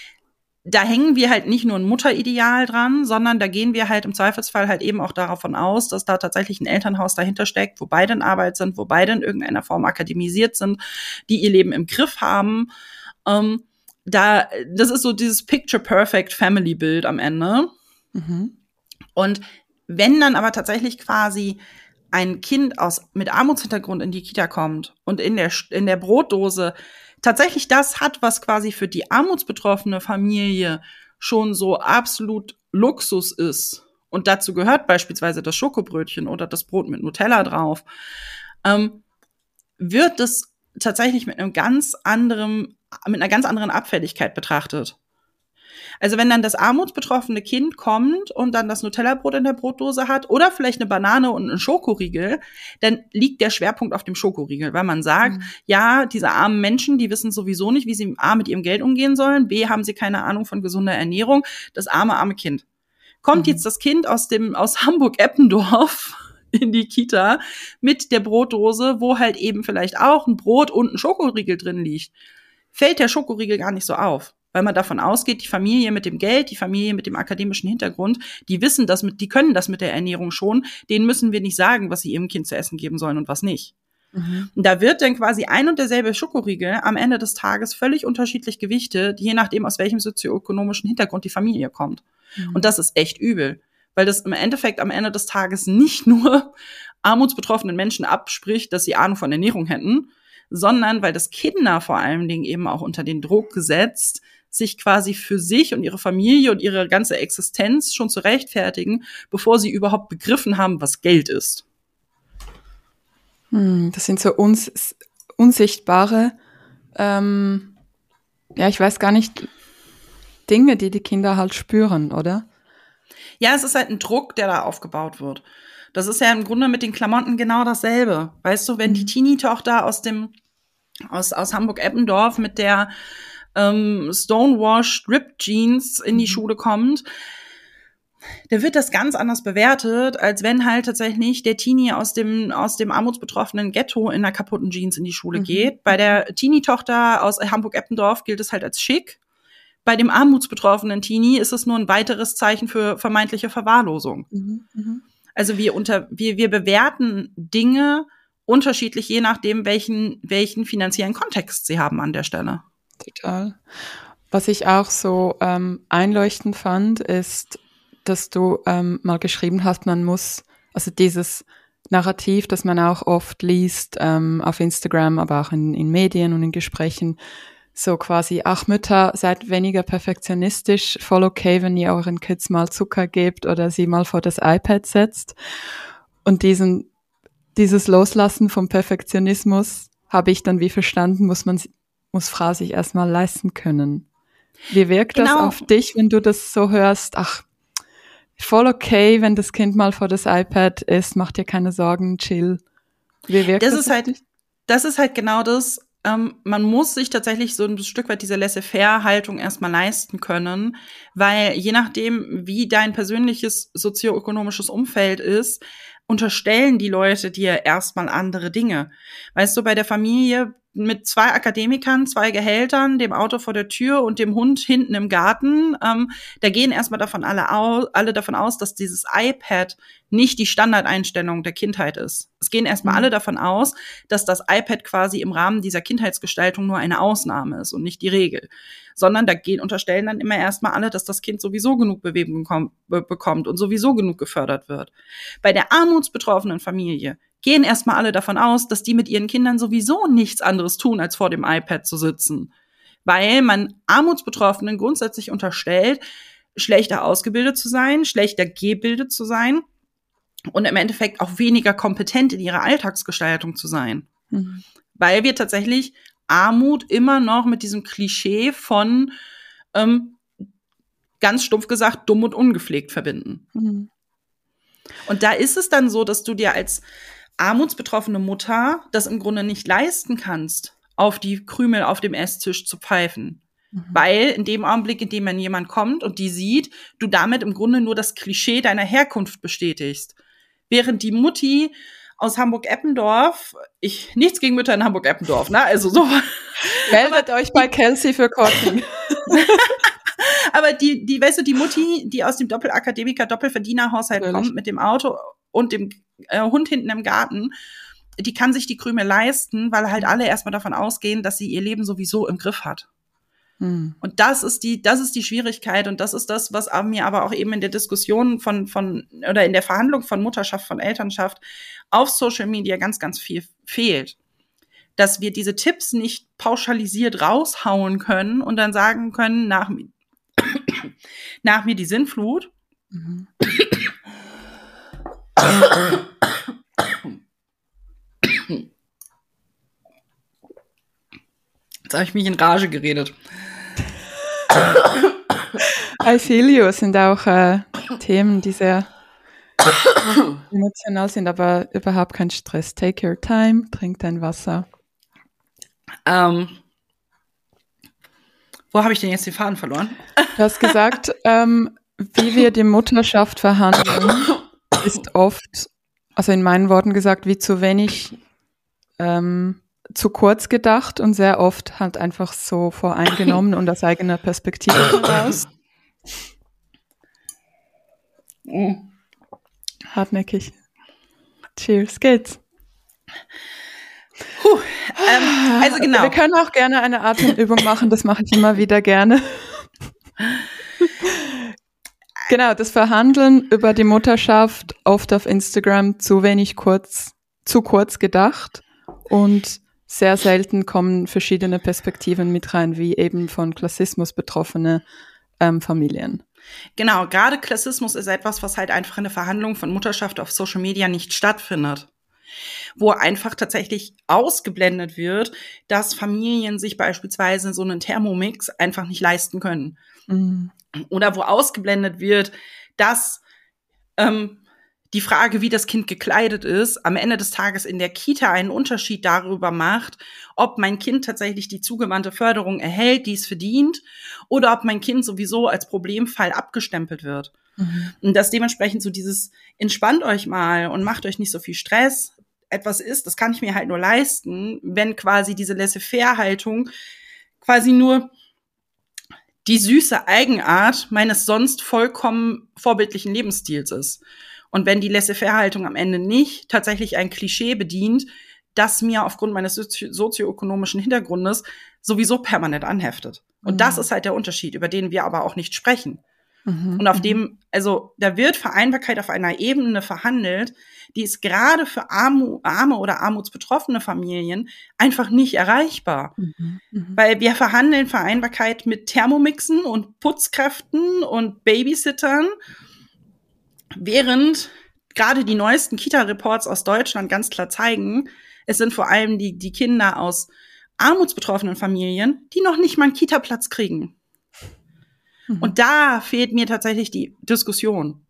da hängen wir halt nicht nur ein Mutterideal dran, sondern da gehen wir halt im Zweifelsfall halt eben auch davon aus, dass da tatsächlich ein Elternhaus dahinter steckt, wo beide in Arbeit sind, wo beide in irgendeiner Form akademisiert sind, die ihr Leben im Griff haben. Ähm, da, das ist so dieses Picture-Perfect-Family-Bild am Ende. Mhm. Und wenn dann aber tatsächlich quasi ein Kind aus mit Armutshintergrund in die Kita kommt und in der in der Brotdose tatsächlich das hat, was quasi für die armutsbetroffene Familie schon so absolut Luxus ist, und dazu gehört beispielsweise das Schokobrötchen oder das Brot mit Nutella drauf, ähm, wird das tatsächlich mit einem ganz anderen, mit einer ganz anderen Abfälligkeit betrachtet. Also wenn dann das armutsbetroffene Kind kommt und dann das Nutella-Brot in der Brotdose hat oder vielleicht eine Banane und einen Schokoriegel, dann liegt der Schwerpunkt auf dem Schokoriegel, weil man sagt, mhm. ja, diese armen Menschen, die wissen sowieso nicht, wie sie A, mit ihrem Geld umgehen sollen, B, haben sie keine Ahnung von gesunder Ernährung, das arme, arme Kind. Kommt mhm. jetzt das Kind aus dem aus Hamburg-Eppendorf in die Kita mit der Brotdose, wo halt eben vielleicht auch ein Brot und ein Schokoriegel drin liegt, fällt der Schokoriegel gar nicht so auf. Weil man davon ausgeht, die Familie mit dem Geld, die Familie mit dem akademischen Hintergrund, die wissen das mit, die können das mit der Ernährung schon, denen müssen wir nicht sagen, was sie ihrem Kind zu essen geben sollen und was nicht. Mhm. Und da wird dann quasi ein und derselbe Schokoriegel am Ende des Tages völlig unterschiedlich gewichtet, je nachdem, aus welchem sozioökonomischen Hintergrund die Familie kommt. Mhm. Und das ist echt übel, weil das im Endeffekt am Ende des Tages nicht nur armutsbetroffenen Menschen abspricht, dass sie Ahnung von Ernährung hätten, sondern weil das Kinder vor allen Dingen eben auch unter den Druck gesetzt, sich quasi für sich und ihre Familie und ihre ganze Existenz schon zu rechtfertigen, bevor sie überhaupt begriffen haben, was Geld ist. Hm, das sind so uns, unsichtbare, ähm, ja, ich weiß gar nicht, Dinge, die die Kinder halt spüren, oder? Ja, es ist halt ein Druck, der da aufgebaut wird. Das ist ja im Grunde mit den Klamotten genau dasselbe. Weißt du, wenn die Teenie-Tochter aus dem aus, aus Hamburg-Eppendorf mit der ähm, Stonewashed Ripped Jeans in die mhm. Schule kommt, da wird das ganz anders bewertet, als wenn halt tatsächlich der Teenie aus dem aus dem armutsbetroffenen Ghetto in einer kaputten Jeans in die Schule mhm. geht. Bei der Teenie-Tochter aus Hamburg-Eppendorf gilt es halt als schick. Bei dem armutsbetroffenen Teenie ist es nur ein weiteres Zeichen für vermeintliche Verwahrlosung. Mhm. Mhm. Also wir unter wir wir bewerten Dinge unterschiedlich, je nachdem, welchen welchen finanziellen Kontext sie haben an der Stelle. Total. Was ich auch so ähm, einleuchtend fand, ist, dass du ähm, mal geschrieben hast, man muss, also dieses Narrativ, das man auch oft liest ähm, auf Instagram, aber auch in, in Medien und in Gesprächen, so quasi, ach Mütter, seid weniger perfektionistisch, voll okay, wenn ihr euren Kids mal Zucker gebt oder sie mal vor das iPad setzt. Und diesen, dieses Loslassen vom Perfektionismus habe ich dann wie verstanden, muss man, muss Frau sich erstmal leisten können. Wie wirkt genau. das auf dich, wenn du das so hörst? Ach, voll okay, wenn das Kind mal vor das iPad ist, mach dir keine Sorgen, chill. Wie wirkt das? Das ist halt, das ist halt genau das. Ähm, man muss sich tatsächlich so ein Stück weit diese Laissez-faire-Haltung erstmal leisten können, weil je nachdem, wie dein persönliches sozioökonomisches Umfeld ist, unterstellen die Leute dir erstmal andere Dinge. Weißt du, bei der Familie mit zwei Akademikern, zwei Gehältern, dem Auto vor der Tür und dem Hund hinten im Garten, ähm, da gehen erstmal davon alle, au- alle davon aus, dass dieses iPad nicht die Standardeinstellung der Kindheit ist. Es gehen erstmal Mhm. alle davon aus, dass das iPad quasi im Rahmen dieser Kindheitsgestaltung nur eine Ausnahme ist und nicht die Regel. Sondern da gehen, unterstellen dann immer erstmal alle, dass das Kind sowieso genug Bewegung bekommt, be- bekommt und sowieso genug gefördert wird. Bei der armutsbetroffenen Familie gehen erstmal alle davon aus, dass die mit ihren Kindern sowieso nichts anderes tun, als vor dem iPad zu sitzen. Weil man Armutsbetroffenen grundsätzlich unterstellt, schlechter ausgebildet zu sein, schlechter gebildet zu sein und im Endeffekt auch weniger kompetent in ihrer Alltagsgestaltung zu sein. Mhm. Weil wir tatsächlich Armut immer noch mit diesem Klischee von, ähm, ganz stumpf gesagt, dumm und ungepflegt verbinden. Mhm. Und da ist es dann so, dass du dir als armutsbetroffene Mutter das im Grunde nicht leisten kannst, auf die Krümel auf dem Esstisch zu pfeifen. Mhm. Weil in dem Augenblick, in dem dann jemand kommt und die sieht, du damit im Grunde nur das Klischee deiner Herkunft bestätigst. Während die Mutti aus Hamburg-Eppendorf, ich, nichts gegen Mütter in Hamburg-Eppendorf, ne, also so. Meldet euch bei Kelsey für Coaching. Aber die, die, weißt du, die Mutti, die aus dem Doppelakademiker, Doppelverdienerhaushalt Natürlich. kommt mit dem Auto und dem äh, Hund hinten im Garten, die kann sich die Krümel leisten, weil halt alle erstmal davon ausgehen, dass sie ihr Leben sowieso im Griff hat. Hm. Und das ist die, das ist die Schwierigkeit und das ist das, was mir aber auch eben in der Diskussion von, von, oder in der Verhandlung von Mutterschaft, von Elternschaft auf Social Media ganz, ganz viel fehlt. Dass wir diese Tipps nicht pauschalisiert raushauen können und dann sagen können, nach, nach mir die Sinnflut. Mhm. Jetzt habe ich mich in Rage geredet. I feel you sind auch äh, Themen, die sehr emotional sind, aber überhaupt kein Stress. Take your time, trink dein Wasser. Ähm, wo habe ich denn jetzt den Faden verloren? Du hast gesagt, ähm, wie wir die Mutterschaft verhandeln, ist oft, also in meinen Worten gesagt, wie zu wenig, ähm, zu kurz gedacht und sehr oft halt einfach so voreingenommen und aus eigener Perspektive heraus. Mhm. Hartnäckig. Cheers, geht's. Puh, ähm, also genau. Wir können auch gerne eine Atemübung machen, das mache ich immer wieder gerne. Genau, das Verhandeln über die Mutterschaft, oft auf Instagram zu wenig kurz, zu kurz gedacht und sehr selten kommen verschiedene Perspektiven mit rein, wie eben von Klassismus betroffene ähm, Familien. Genau, gerade Klassismus ist etwas, was halt einfach in der Verhandlung von Mutterschaft auf Social Media nicht stattfindet. Wo einfach tatsächlich ausgeblendet wird, dass Familien sich beispielsweise so einen Thermomix einfach nicht leisten können. Mhm. Oder wo ausgeblendet wird, dass ähm, die Frage, wie das Kind gekleidet ist, am Ende des Tages in der Kita einen Unterschied darüber macht, ob mein Kind tatsächlich die zugewandte Förderung erhält, die es verdient, oder ob mein Kind sowieso als Problemfall abgestempelt wird. Mhm. Und dass dementsprechend so dieses entspannt euch mal und macht euch nicht so viel Stress etwas ist, das kann ich mir halt nur leisten, wenn quasi diese Laissez-faire-Haltung quasi nur die süße Eigenart meines sonst vollkommen vorbildlichen Lebensstils ist. Und wenn die Laissez-faire-Haltung am Ende nicht tatsächlich ein Klischee bedient, das mir aufgrund meines sozi- sozioökonomischen Hintergrundes sowieso permanent anheftet. Und mhm. das ist halt der Unterschied, über den wir aber auch nicht sprechen. Mhm. Und auf dem, also da wird Vereinbarkeit auf einer Ebene verhandelt, die ist gerade für arme, arme oder armutsbetroffene Familien einfach nicht erreichbar. Mhm. Mhm. Weil wir verhandeln Vereinbarkeit mit Thermomixen und Putzkräften und Babysittern, während gerade die neuesten Kita-Reports aus Deutschland ganz klar zeigen, es sind vor allem die, die Kinder aus armutsbetroffenen Familien, die noch nicht mal einen Kita-Platz kriegen. Mhm. Und da fehlt mir tatsächlich die Diskussion.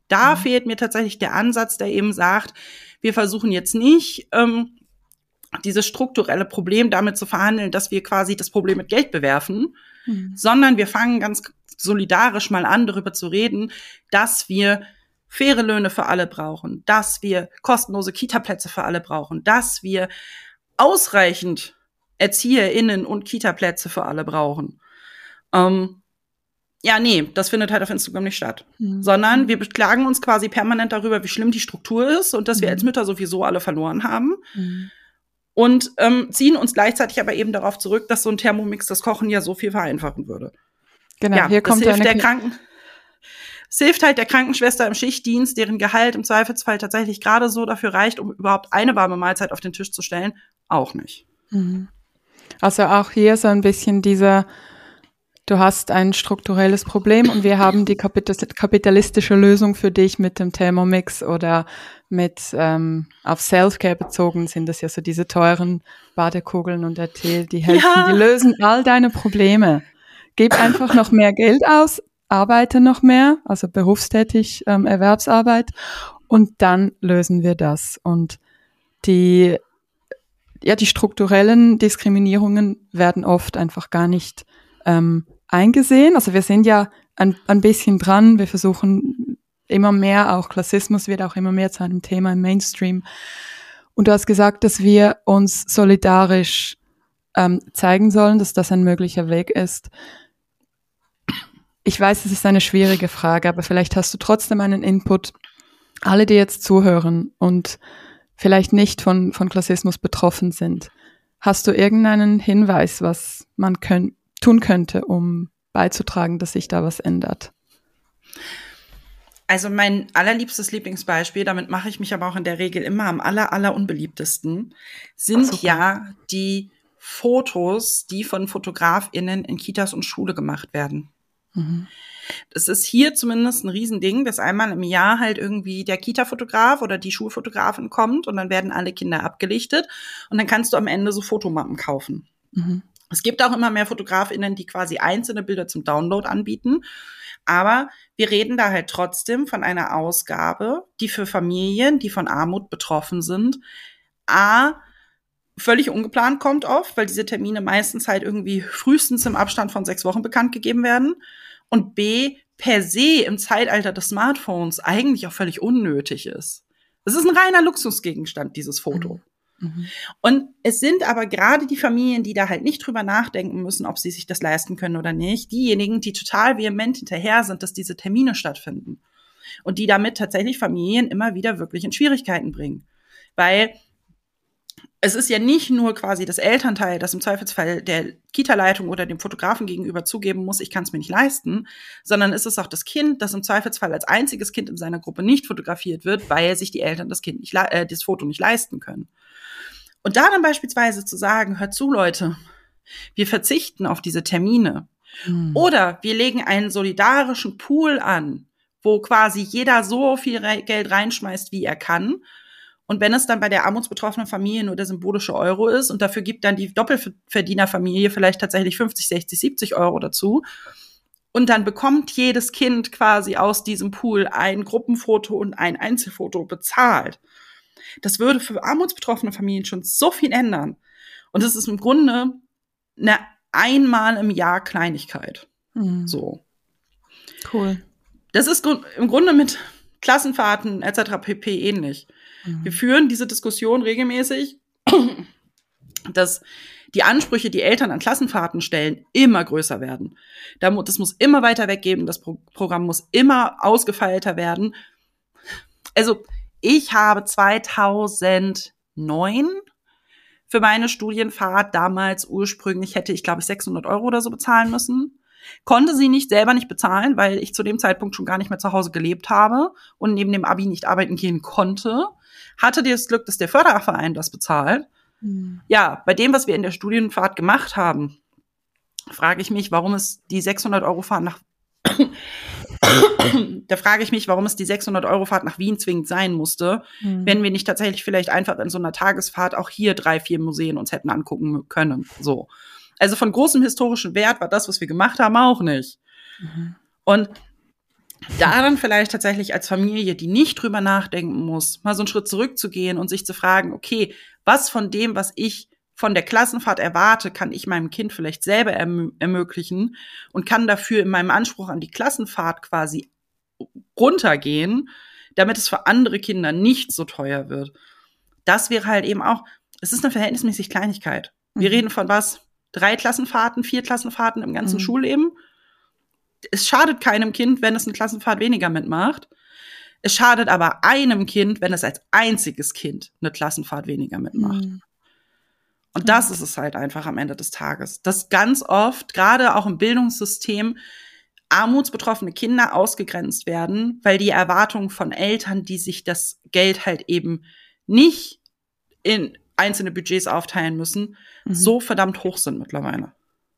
Da Mhm. fehlt mir tatsächlich der Ansatz, der eben sagt, wir versuchen jetzt nicht, ähm, dieses strukturelle Problem damit zu verhandeln, dass wir quasi das Problem mit Geld bewerfen, Mhm. sondern wir fangen ganz solidarisch mal an, darüber zu reden, dass wir faire Löhne für alle brauchen, dass wir kostenlose Kita-Plätze für alle brauchen, dass wir ausreichend ErzieherInnen und Kita-Plätze für alle brauchen. Ähm, ja, nee, das findet halt auf Instagram nicht statt. Mhm. Sondern wir beklagen uns quasi permanent darüber, wie schlimm die Struktur ist und dass wir Mhm. als Mütter sowieso alle verloren haben. Mhm. Und ähm, ziehen uns gleichzeitig aber eben darauf zurück, dass so ein Thermomix das Kochen ja so viel vereinfachen würde. Genau, Ja, hier das kommt hilft eine der Kle- Kranken. Es hilft halt der Krankenschwester im Schichtdienst, deren Gehalt im Zweifelsfall tatsächlich gerade so dafür reicht, um überhaupt eine warme Mahlzeit auf den Tisch zu stellen, auch nicht. Mhm. Also auch hier so ein bisschen dieser, du hast ein strukturelles Problem und wir haben die kapital- kapitalistische Lösung für dich mit dem Thermomix oder mit, ähm, auf Self-Care bezogen sind das ja so diese teuren Badekugeln und der Tee, die helfen, Ja. die lösen all deine Probleme. Gib einfach noch mehr Geld aus, arbeite noch mehr, also berufstätig, ähm, Erwerbsarbeit und dann lösen wir das. Und die ja, die strukturellen Diskriminierungen werden oft einfach gar nicht ähm, eingesehen. Also wir sind ja ein, ein bisschen dran. Wir versuchen immer mehr, auch Klassismus wird auch immer mehr zu einem Thema im Mainstream. Und du hast gesagt, dass wir uns solidarisch ähm, zeigen sollen, dass das ein möglicher Weg ist. Ich weiß, es ist eine schwierige Frage, aber vielleicht hast du trotzdem einen Input. Alle, die jetzt zuhören und vielleicht nicht von, von Klassismus betroffen sind. Hast du irgendeinen Hinweis, was man könnt, tun könnte, um beizutragen, dass sich da was ändert? Also mein allerliebstes Lieblingsbeispiel, damit mache ich mich aber auch in der Regel immer am aller, aller unbeliebtesten, sind Super. ja die Fotos, die von FotografInnen in Kitas und Schule gemacht werden. Mhm. Das ist hier zumindest ein Riesending, dass einmal im Jahr halt irgendwie der Kita-Fotograf oder die Schulfotografin kommt und dann werden alle Kinder abgelichtet und dann kannst du am Ende so Fotomappen kaufen. Mhm. Es gibt auch immer mehr FotografInnen, die quasi einzelne Bilder zum Download anbieten. Aber wir reden da halt trotzdem von einer Ausgabe, die für Familien, die von Armut betroffen sind, a, völlig ungeplant kommt oft, weil diese Termine meistens halt irgendwie frühestens im Abstand von sechs Wochen bekannt gegeben werden. Und B, per se im Zeitalter des Smartphones eigentlich auch völlig unnötig ist. Das ist ein reiner Luxusgegenstand, dieses Foto. Mhm. Und es sind aber gerade die Familien, die da halt nicht drüber nachdenken müssen, ob sie sich das leisten können oder nicht, diejenigen, die total vehement hinterher sind, dass diese Termine stattfinden. Und die damit tatsächlich Familien immer wieder wirklich in Schwierigkeiten bringen. Weil es ist ja nicht nur quasi das Elternteil, das im Zweifelsfall der Kita-Leitung oder dem Fotografen gegenüber zugeben muss, ich kann es mir nicht leisten, sondern es ist auch das Kind, das im Zweifelsfall als einziges Kind in seiner Gruppe nicht fotografiert wird, weil sich die Eltern das Kind nicht, äh, das Foto nicht leisten können. Und da dann beispielsweise zu sagen, hört zu, Leute, wir verzichten auf diese Termine. Mhm. Oder wir legen einen solidarischen Pool an, wo quasi jeder so viel Re- Geld reinschmeißt, wie er kann. Und wenn es dann bei der armutsbetroffenen Familie nur der symbolische Euro ist und dafür gibt dann die Doppelverdienerfamilie vielleicht tatsächlich fünfzig, sechzig, siebzig Euro dazu. Und dann bekommt jedes Kind quasi aus diesem Pool ein Gruppenfoto und ein Einzelfoto bezahlt. Das würde für armutsbetroffene Familien schon so viel ändern. Und es ist im Grunde eine einmal im Jahr Kleinigkeit. Mhm. So. Cool. Das ist im Grunde mit Klassenfahrten et cetera pp. Ähnlich. Mhm. Wir führen diese Diskussion regelmäßig, dass die Ansprüche, die Eltern an Klassenfahrten stellen, immer größer werden. Das muss immer weiter weggehen, das Programm muss immer ausgefeilter werden. Also ich habe zweitausendneun für meine Studienfahrt damals ursprünglich hätte ich, glaube ich, sechshundert Euro oder so bezahlen müssen. Konnte sie nicht selber nicht bezahlen, weil ich zu dem Zeitpunkt schon gar nicht mehr zu Hause gelebt habe und neben dem Abi nicht arbeiten gehen konnte. Hatte das Glück, dass der Förderverein das bezahlt. Mhm. Ja, bei dem, was wir in der Studienfahrt gemacht haben, frage ich mich, warum es die sechshundert Euro Fahrt nach da frage ich mich, warum es die sechshundert Euro Fahrt nach Wien zwingend sein musste, Mhm. wenn wir nicht tatsächlich vielleicht einfach in so einer Tagesfahrt auch hier drei, vier Museen uns hätten angucken können. So. Also von großem historischen Wert war das, was wir gemacht haben, auch nicht. Mhm. Und Da dann vielleicht tatsächlich als Familie, die nicht drüber nachdenken muss, mal so einen Schritt zurückzugehen und sich zu fragen, okay, was von dem, was ich von der Klassenfahrt erwarte, kann ich meinem Kind vielleicht selber erm- ermöglichen und kann dafür in meinem Anspruch an die Klassenfahrt quasi runtergehen, damit es für andere Kinder nicht so teuer wird. Das wäre halt eben auch, es ist eine verhältnismäßig Kleinigkeit. Wir Mhm. reden von was? Drei Klassenfahrten, vier Klassenfahrten im ganzen Mhm. Schulleben. Es schadet keinem Kind, wenn es eine Klassenfahrt weniger mitmacht. Es schadet aber einem Kind, wenn es als einziges Kind eine Klassenfahrt weniger mitmacht. Mhm. Und das ist es halt einfach am Ende des Tages. Dass ganz oft, gerade auch im Bildungssystem, armutsbetroffene Kinder ausgegrenzt werden, weil die Erwartungen von Eltern, die sich das Geld halt eben nicht in einzelne Budgets aufteilen müssen, Mhm. so verdammt hoch sind mittlerweile.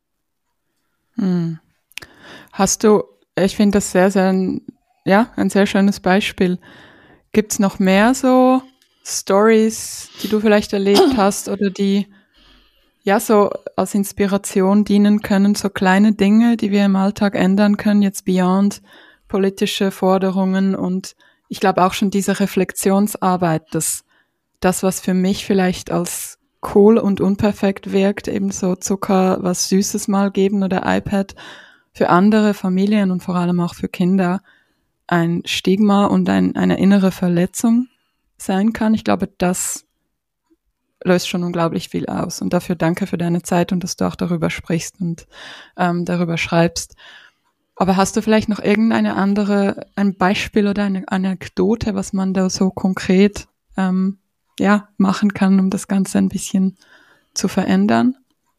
Mhm. Hast du, ich finde das sehr, sehr, ein, ja, ein sehr schönes Beispiel. Gibt es noch mehr so Stories, die du vielleicht erlebt hast oder die ja so als Inspiration dienen können, so kleine Dinge, die wir im Alltag ändern können, jetzt beyond politische Forderungen und ich glaube auch schon diese Reflexionsarbeit, dass das, was für mich vielleicht als cool und unperfekt wirkt, eben so Zucker, was Süßes mal geben oder iPad, für andere Familien und vor allem auch für Kinder ein Stigma und ein, eine innere Verletzung sein kann. Ich glaube, das löst schon unglaublich viel aus. Und dafür danke für deine Zeit und dass du auch darüber sprichst und ähm, darüber schreibst. Aber hast du vielleicht noch irgendeine andere, ein Beispiel oder eine Anekdote, was man da so konkret ähm, ja, machen kann, um das Ganze ein bisschen zu verändern?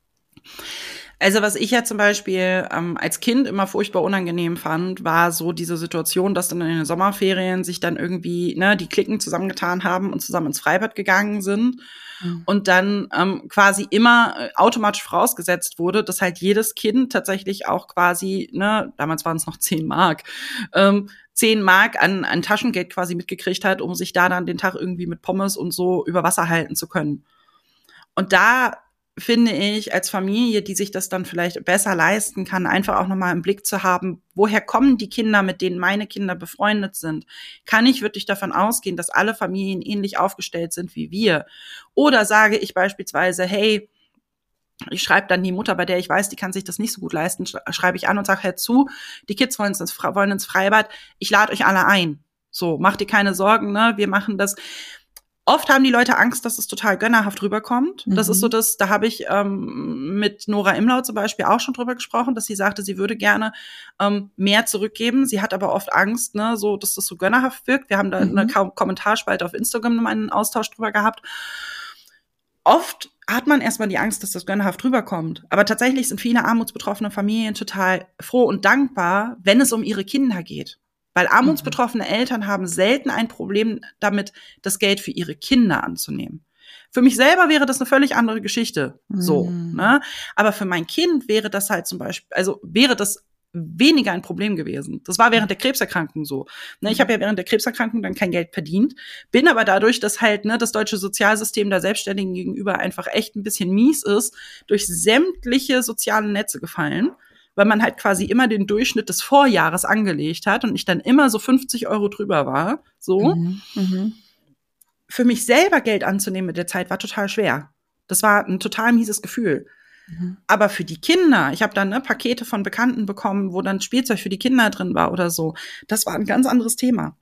Also was ich ja zum Beispiel ähm, als Kind immer furchtbar unangenehm fand, war so diese Situation, dass dann in den Sommerferien sich dann irgendwie ne, die Cliquen zusammengetan haben und zusammen ins Freibad gegangen sind. Mhm. Und dann ähm, quasi immer äh, automatisch vorausgesetzt wurde, dass halt jedes Kind tatsächlich auch quasi, ne, damals waren es noch zehn Mark, ähm, zehn Mark an, an Taschengeld quasi mitgekriegt hat, um sich da dann den Tag irgendwie mit Pommes und so über Wasser halten zu können. Und da finde ich, als Familie, die sich das dann vielleicht besser leisten kann, einfach auch nochmal im Blick zu haben, woher kommen die Kinder, mit denen meine Kinder befreundet sind? Kann ich wirklich davon ausgehen, dass alle Familien ähnlich aufgestellt sind wie wir? Oder sage ich beispielsweise, hey, ich schreibe dann die Mutter, bei der ich weiß, die kann sich das nicht so gut leisten, schreibe ich an und sage, hör zu, die Kids wollen ins, wollen ins Freibad, ich lade euch alle ein. So, macht dir keine Sorgen, ne? Wir machen das. Oft haben die Leute Angst, dass es total gönnerhaft rüberkommt. Mhm. Das ist so das, da habe ich ähm, mit Nora Imlau zum Beispiel auch schon drüber gesprochen, dass sie sagte, sie würde gerne ähm, mehr zurückgeben. Sie hat aber oft Angst, ne, so, dass das so gönnerhaft wirkt. Wir haben da mhm. eine Kommentarspalte auf Instagram noch einen Austausch drüber gehabt. Oft hat man erstmal die Angst, dass das gönnerhaft rüberkommt. Aber tatsächlich sind viele armutsbetroffene Familien total froh und dankbar, wenn es um ihre Kinder geht. Weil armutsbetroffene mhm. Eltern haben selten ein Problem damit, das Geld für ihre Kinder anzunehmen. Für mich selber wäre das eine völlig andere Geschichte, so, mhm. ne? Aber für mein Kind wäre das halt zum Beispiel, also wäre das weniger ein Problem gewesen. Das war während der Krebserkrankung so. Ne, ich habe ja während der Krebserkrankung dann kein Geld verdient, bin aber dadurch, dass halt ne das deutsche Sozialsystem der Selbstständigen gegenüber einfach echt ein bisschen mies ist, durch sämtliche sozialen Netze gefallen, weil man halt quasi immer den Durchschnitt des Vorjahres angelegt hat und ich dann immer so fünfzig Euro drüber war. So. Mhm, mh. Für mich selber Geld anzunehmen mit der Zeit war total schwer. Das war ein total mieses Gefühl. Mhm. Aber für die Kinder, ich habe dann ne, Pakete von Bekannten bekommen, wo dann Spielzeug für die Kinder drin war oder so. Das war ein ganz anderes Thema.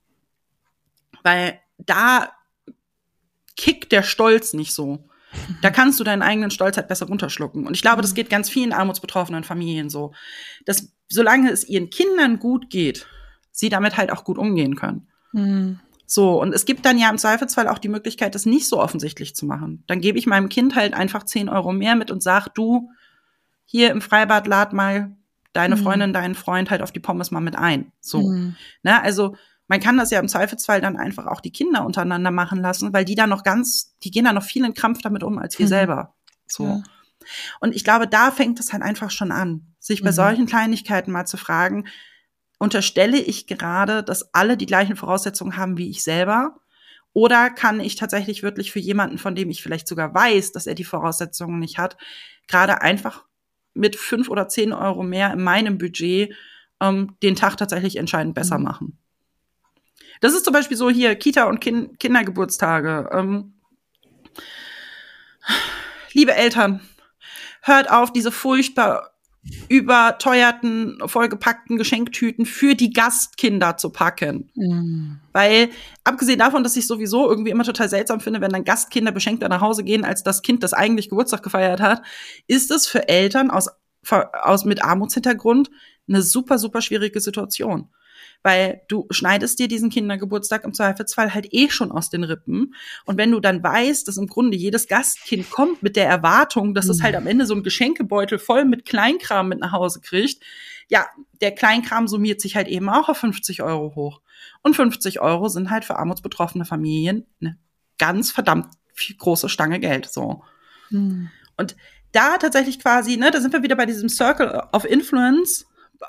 Weil da kickt der Stolz nicht so. Da kannst du deinen eigenen Stolz halt besser runterschlucken. Und ich glaube, das geht ganz vielen armutsbetroffenen Familien so. Dass, solange es ihren Kindern gut geht, sie damit halt auch gut umgehen können. Mhm. So, und es gibt dann ja im Zweifelsfall auch die Möglichkeit, das nicht so offensichtlich zu machen. Dann gebe ich meinem Kind halt einfach zehn Euro mehr mit und sag, du, hier im Freibad lad mal deine mhm. Freundin, deinen Freund halt auf die Pommes mal mit ein. So, mhm. ne, also man kann das ja im Zweifelsfall dann einfach auch die Kinder untereinander machen lassen, weil die da noch ganz, die gehen da noch viel in Krampf damit um, als wir mhm. selber. So. Ja. Und ich glaube, da fängt es halt einfach schon an, sich bei mhm. solchen Kleinigkeiten mal zu fragen, unterstelle ich gerade, dass alle die gleichen Voraussetzungen haben wie ich selber? Oder kann ich tatsächlich wirklich für jemanden, von dem ich vielleicht sogar weiß, dass er die Voraussetzungen nicht hat, gerade einfach mit fünf oder zehn Euro mehr in meinem Budget ähm, den Tag tatsächlich entscheidend besser mhm. machen. Das ist zum Beispiel so hier Kita- und kind- Kindergeburtstage. Ähm, liebe Eltern, hört auf, diese furchtbar überteuerten, vollgepackten Geschenktüten für die Gastkinder zu packen. Mhm. Weil, abgesehen davon, dass ich sowieso irgendwie immer total seltsam finde, wenn dann Gastkinder beschenkt nach Hause gehen, als das Kind, das eigentlich Geburtstag gefeiert hat, ist es für Eltern aus, aus mit Armutshintergrund eine super, super schwierige Situation. Weil du schneidest dir diesen Kindergeburtstag im Zweifelsfall halt eh schon aus den Rippen. Und wenn du dann weißt, dass im Grunde jedes Gastkind kommt mit der Erwartung, dass es halt am Ende so einen Geschenkebeutel voll mit Kleinkram mit nach Hause kriegt, ja, der Kleinkram summiert sich halt eben auch auf fünfzig Euro hoch. Und fünfzig Euro sind halt für armutsbetroffene Familien eine ganz verdammt viel große Stange Geld, so. Mhm. Und da tatsächlich quasi, ne, da sind wir wieder bei diesem Circle of Influence,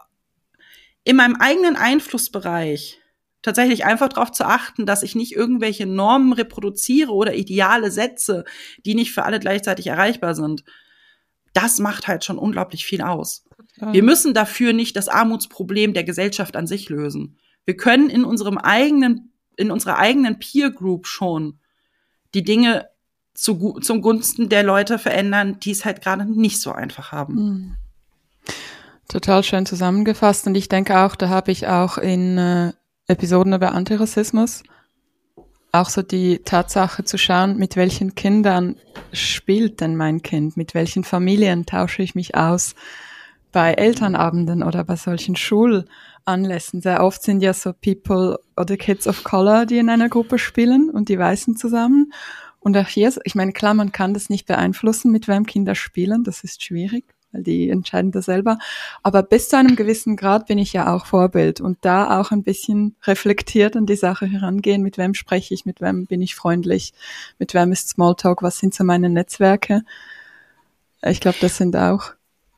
in meinem eigenen Einflussbereich tatsächlich einfach darauf zu achten, dass ich nicht irgendwelche Normen reproduziere oder Ideale setze, die nicht für alle gleichzeitig erreichbar sind. Das macht halt schon unglaublich viel aus. Ja. Wir müssen dafür nicht das Armutsproblem der Gesellschaft an sich lösen. Wir können in unserem eigenen, in unserer eigenen Peer Group schon die Dinge zu, zum Gunsten der Leute verändern, die es halt gerade nicht so einfach haben. Mhm. Total schön zusammengefasst, und ich denke auch, da habe ich auch in äh, Episoden über Antirassismus auch so die Tatsache zu schauen, mit welchen Kindern spielt denn mein Kind, mit welchen Familien tausche ich mich aus bei Elternabenden oder bei solchen Schulanlässen. Sehr oft sind ja so People oder Kids of Color, die in einer Gruppe spielen, und die Weißen zusammen. Und auch hier, ich meine, klar, man kann das nicht beeinflussen, mit wem Kinder spielen, das ist schwierig, weil die entscheiden das selber. Aber bis zu einem gewissen Grad bin ich ja auch Vorbild und da auch ein bisschen reflektiert an die Sache herangehen. Mit wem spreche ich, mit wem bin ich freundlich, mit wem ist Smalltalk, was sind so meine Netzwerke? Ich glaube, das sind auch.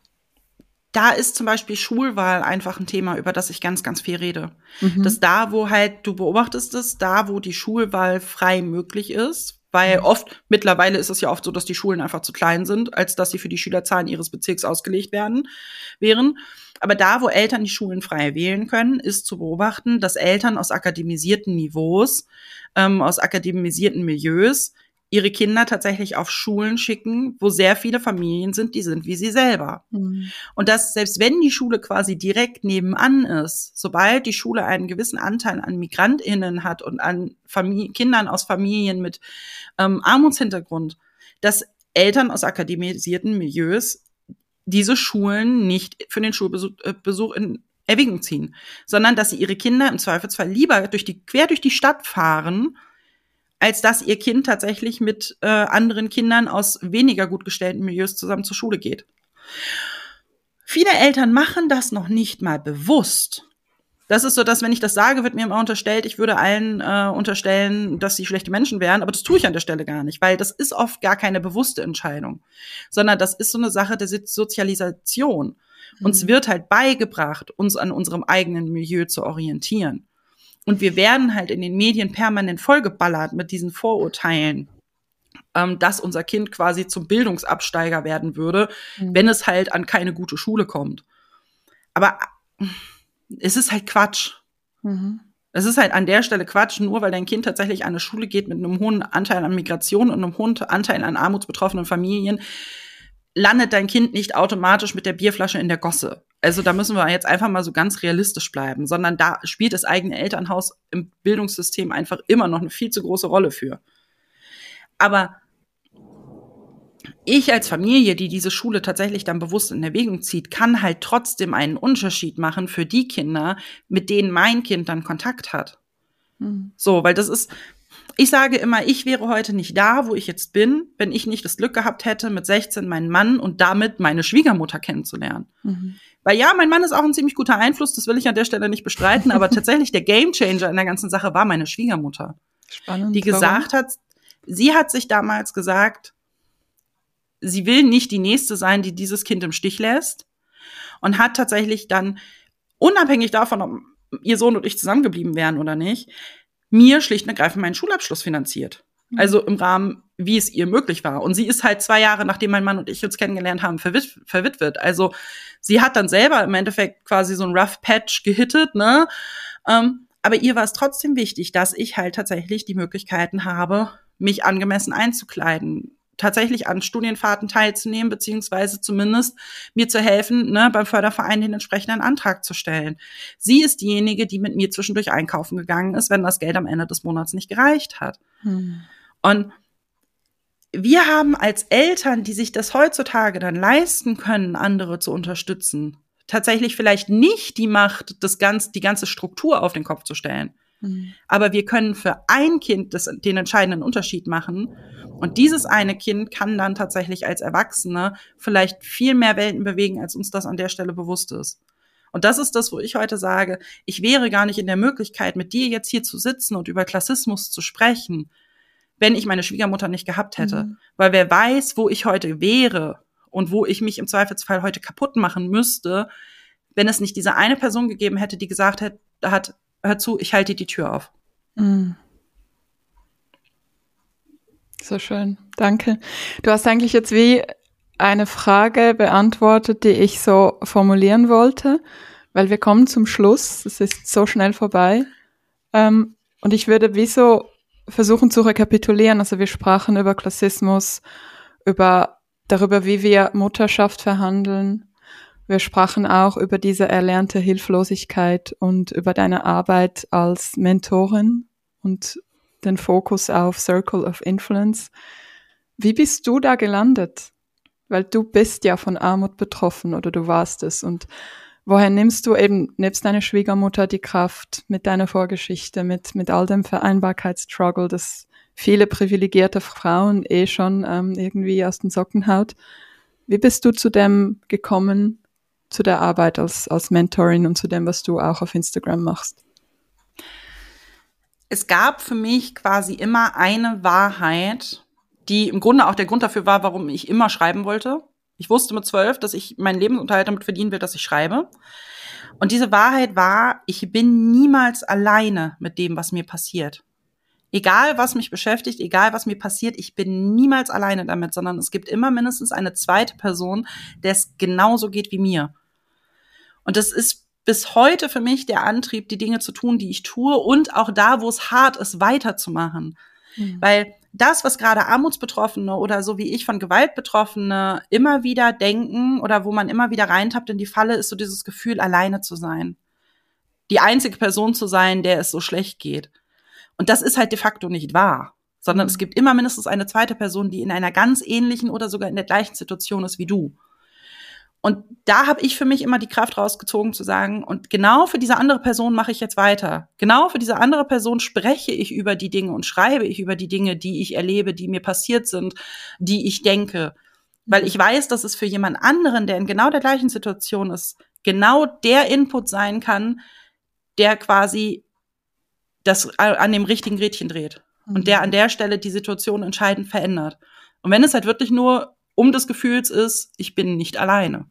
Da ist zum Beispiel Schulwahl einfach ein Thema, über das ich ganz, ganz viel rede. Mhm. Dass da, wo halt, du beobachtest es, da, wo die Schulwahl frei möglich ist, weil oft, mittlerweile ist es ja oft so, dass die Schulen einfach zu klein sind, als dass sie für die Schülerzahlen ihres Bezirks ausgelegt werden, wären. Aber da, wo Eltern die Schulen frei wählen können, ist zu beobachten, dass Eltern aus akademisierten Niveaus, ähm, aus akademisierten Milieus ihre Kinder tatsächlich auf Schulen schicken, wo sehr viele Familien sind, die sind wie sie selber. Mhm. Und dass selbst wenn die Schule quasi direkt nebenan ist, sobald die Schule einen gewissen Anteil an MigrantInnen hat und an Familie, Kindern aus Familien mit ähm, Armutshintergrund, dass Eltern aus akademisierten Milieus diese Schulen nicht für den Schulbesuch äh, Besuch in Erwägung ziehen, sondern dass sie ihre Kinder im Zweifelsfall lieber durch die, quer durch die Stadt fahren, als dass ihr Kind tatsächlich mit äh, anderen Kindern aus weniger gut gestellten Milieus zusammen zur Schule geht. Viele Eltern machen das noch nicht mal bewusst. Das ist so, dass, wenn ich das sage, wird mir immer unterstellt, ich würde allen äh, unterstellen, dass sie schlechte Menschen wären, aber das tue ich an der Stelle gar nicht, weil das ist oft gar keine bewusste Entscheidung, sondern das ist so eine Sache der Sozialisation. Mhm. Uns wird halt beigebracht, uns an unserem eigenen Milieu zu orientieren. Und wir werden halt in den Medien permanent vollgeballert mit diesen Vorurteilen, ähm, dass unser Kind quasi zum Bildungsabsteiger werden würde, mhm. wenn es halt an keine gute Schule kommt. Aber es ist halt Quatsch. Mhm. Es ist halt an der Stelle Quatsch, nur weil dein Kind tatsächlich an eine Schule geht mit einem hohen Anteil an Migration und einem hohen Anteil an armutsbetroffenen Familien, landet dein Kind nicht automatisch mit der Bierflasche in der Gosse. Also da müssen wir jetzt einfach mal so ganz realistisch bleiben, sondern da spielt das eigene Elternhaus im Bildungssystem einfach immer noch eine viel zu große Rolle für. Aber ich als Familie, die diese Schule tatsächlich dann bewusst in Erwägung zieht, kann halt trotzdem einen Unterschied machen für die Kinder, mit denen mein Kind dann Kontakt hat. Mhm. So, weil das ist, ich sage immer, ich wäre heute nicht da, wo ich jetzt bin, wenn ich nicht das Glück gehabt hätte, mit sechzehn meinen Mann und damit meine Schwiegermutter kennenzulernen. Mhm. Weil ja, mein Mann ist auch ein ziemlich guter Einfluss, das will ich an der Stelle nicht bestreiten, aber tatsächlich der Gamechanger in der ganzen Sache war meine Schwiegermutter. Spannend. Die gesagt hat, sie hat sich damals gesagt, sie will nicht die Nächste sein, die dieses Kind im Stich lässt, und hat tatsächlich dann, unabhängig davon, ob ihr Sohn und ich zusammengeblieben wären oder nicht, mir schlicht und ergreifend meinen Schulabschluss finanziert. Also im Rahmen, wie es ihr möglich war. Und sie ist halt zwei Jahre, nachdem mein Mann und ich uns kennengelernt haben, verwit- verwitwet. Also sie hat dann selber im Endeffekt quasi so ein Rough Patch gehittet, ne? Ähm, aber ihr war es trotzdem wichtig, dass ich halt tatsächlich die Möglichkeiten habe, mich angemessen einzukleiden, tatsächlich an Studienfahrten teilzunehmen, beziehungsweise zumindest mir zu helfen, ne, beim Förderverein den entsprechenden Antrag zu stellen. Sie ist diejenige, die mit mir zwischendurch einkaufen gegangen ist, wenn das Geld am Ende des Monats nicht gereicht hat. Hm. Und wir haben als Eltern, die sich das heutzutage dann leisten können, andere zu unterstützen, tatsächlich vielleicht nicht die Macht, das ganz, die ganze Struktur auf den Kopf zu stellen. Mhm. Aber wir können für ein Kind das, den entscheidenden Unterschied machen. Und dieses eine Kind kann dann tatsächlich als Erwachsene vielleicht viel mehr Welten bewegen, als uns das an der Stelle bewusst ist. Und das ist das, wo ich heute sage, ich wäre gar nicht in der Möglichkeit, mit dir jetzt hier zu sitzen und über Klassismus zu sprechen, wenn ich meine Schwiegermutter nicht gehabt hätte. Mhm. Weil wer weiß, wo ich heute wäre und wo ich mich im Zweifelsfall heute kaputt machen müsste, wenn es nicht diese eine Person gegeben hätte, die gesagt hat, hat hör zu, ich halte die Tür auf. Mhm. So schön, danke. Du hast eigentlich jetzt wie eine Frage beantwortet, die ich so formulieren wollte, weil wir kommen zum Schluss, es ist so schnell vorbei. Ähm, und ich würde wie so versuchen zu rekapitulieren. Also wir sprachen über Klassismus, über darüber, wie wir Mutterschaft verhandeln. Wir sprachen auch über diese erlernte Hilflosigkeit und über deine Arbeit als Mentorin und den Fokus auf Circle of Influence. Wie bist du da gelandet? Weil du bist ja von Armut betroffen oder du warst es. Und woher nimmst du eben nebst deiner Schwiegermutter die Kraft mit deiner Vorgeschichte, mit, mit all dem Vereinbarkeitsstruggle, das viele privilegierte Frauen eh schon ähm, irgendwie aus den Socken haut? Wie bist du zu dem gekommen, zu der Arbeit als, als Mentorin und zu dem, was du auch auf Instagram machst? Es gab für mich quasi immer eine Wahrheit, die im Grunde auch der Grund dafür war, warum ich immer schreiben wollte. Ich wusste mit zwölf, dass ich meinen Lebensunterhalt damit verdienen will, dass ich schreibe. Und diese Wahrheit war, ich bin niemals alleine mit dem, was mir passiert. Egal, was mich beschäftigt, egal, was mir passiert, ich bin niemals alleine damit, sondern es gibt immer mindestens eine zweite Person, der es genauso geht wie mir. Und das ist bis heute für mich der Antrieb, die Dinge zu tun, die ich tue und auch da, wo es hart ist, weiterzumachen. Mhm. Weil das, was gerade Armutsbetroffene oder so wie ich von Gewaltbetroffene immer wieder denken oder wo man immer wieder reintappt in die Falle, ist so dieses Gefühl, alleine zu sein. Die einzige Person zu sein, der es so schlecht geht. Und das ist halt de facto nicht wahr. Sondern mhm. es gibt immer mindestens eine zweite Person, die in einer ganz ähnlichen oder sogar in der gleichen Situation ist wie du. Und da habe ich für mich immer die Kraft rausgezogen zu sagen, und genau für diese andere Person mache ich jetzt weiter. Genau für diese andere Person spreche ich über die Dinge und schreibe ich über die Dinge, die ich erlebe, die mir passiert sind, die ich denke. Weil ich weiß, dass es für jemand anderen, der in genau der gleichen Situation ist, genau der Input sein kann, der quasi das an dem richtigen Rädchen dreht. Mhm. Und der an der Stelle die Situation entscheidend verändert. Und wenn es halt wirklich nur um des Gefühls ist, ich bin nicht alleine.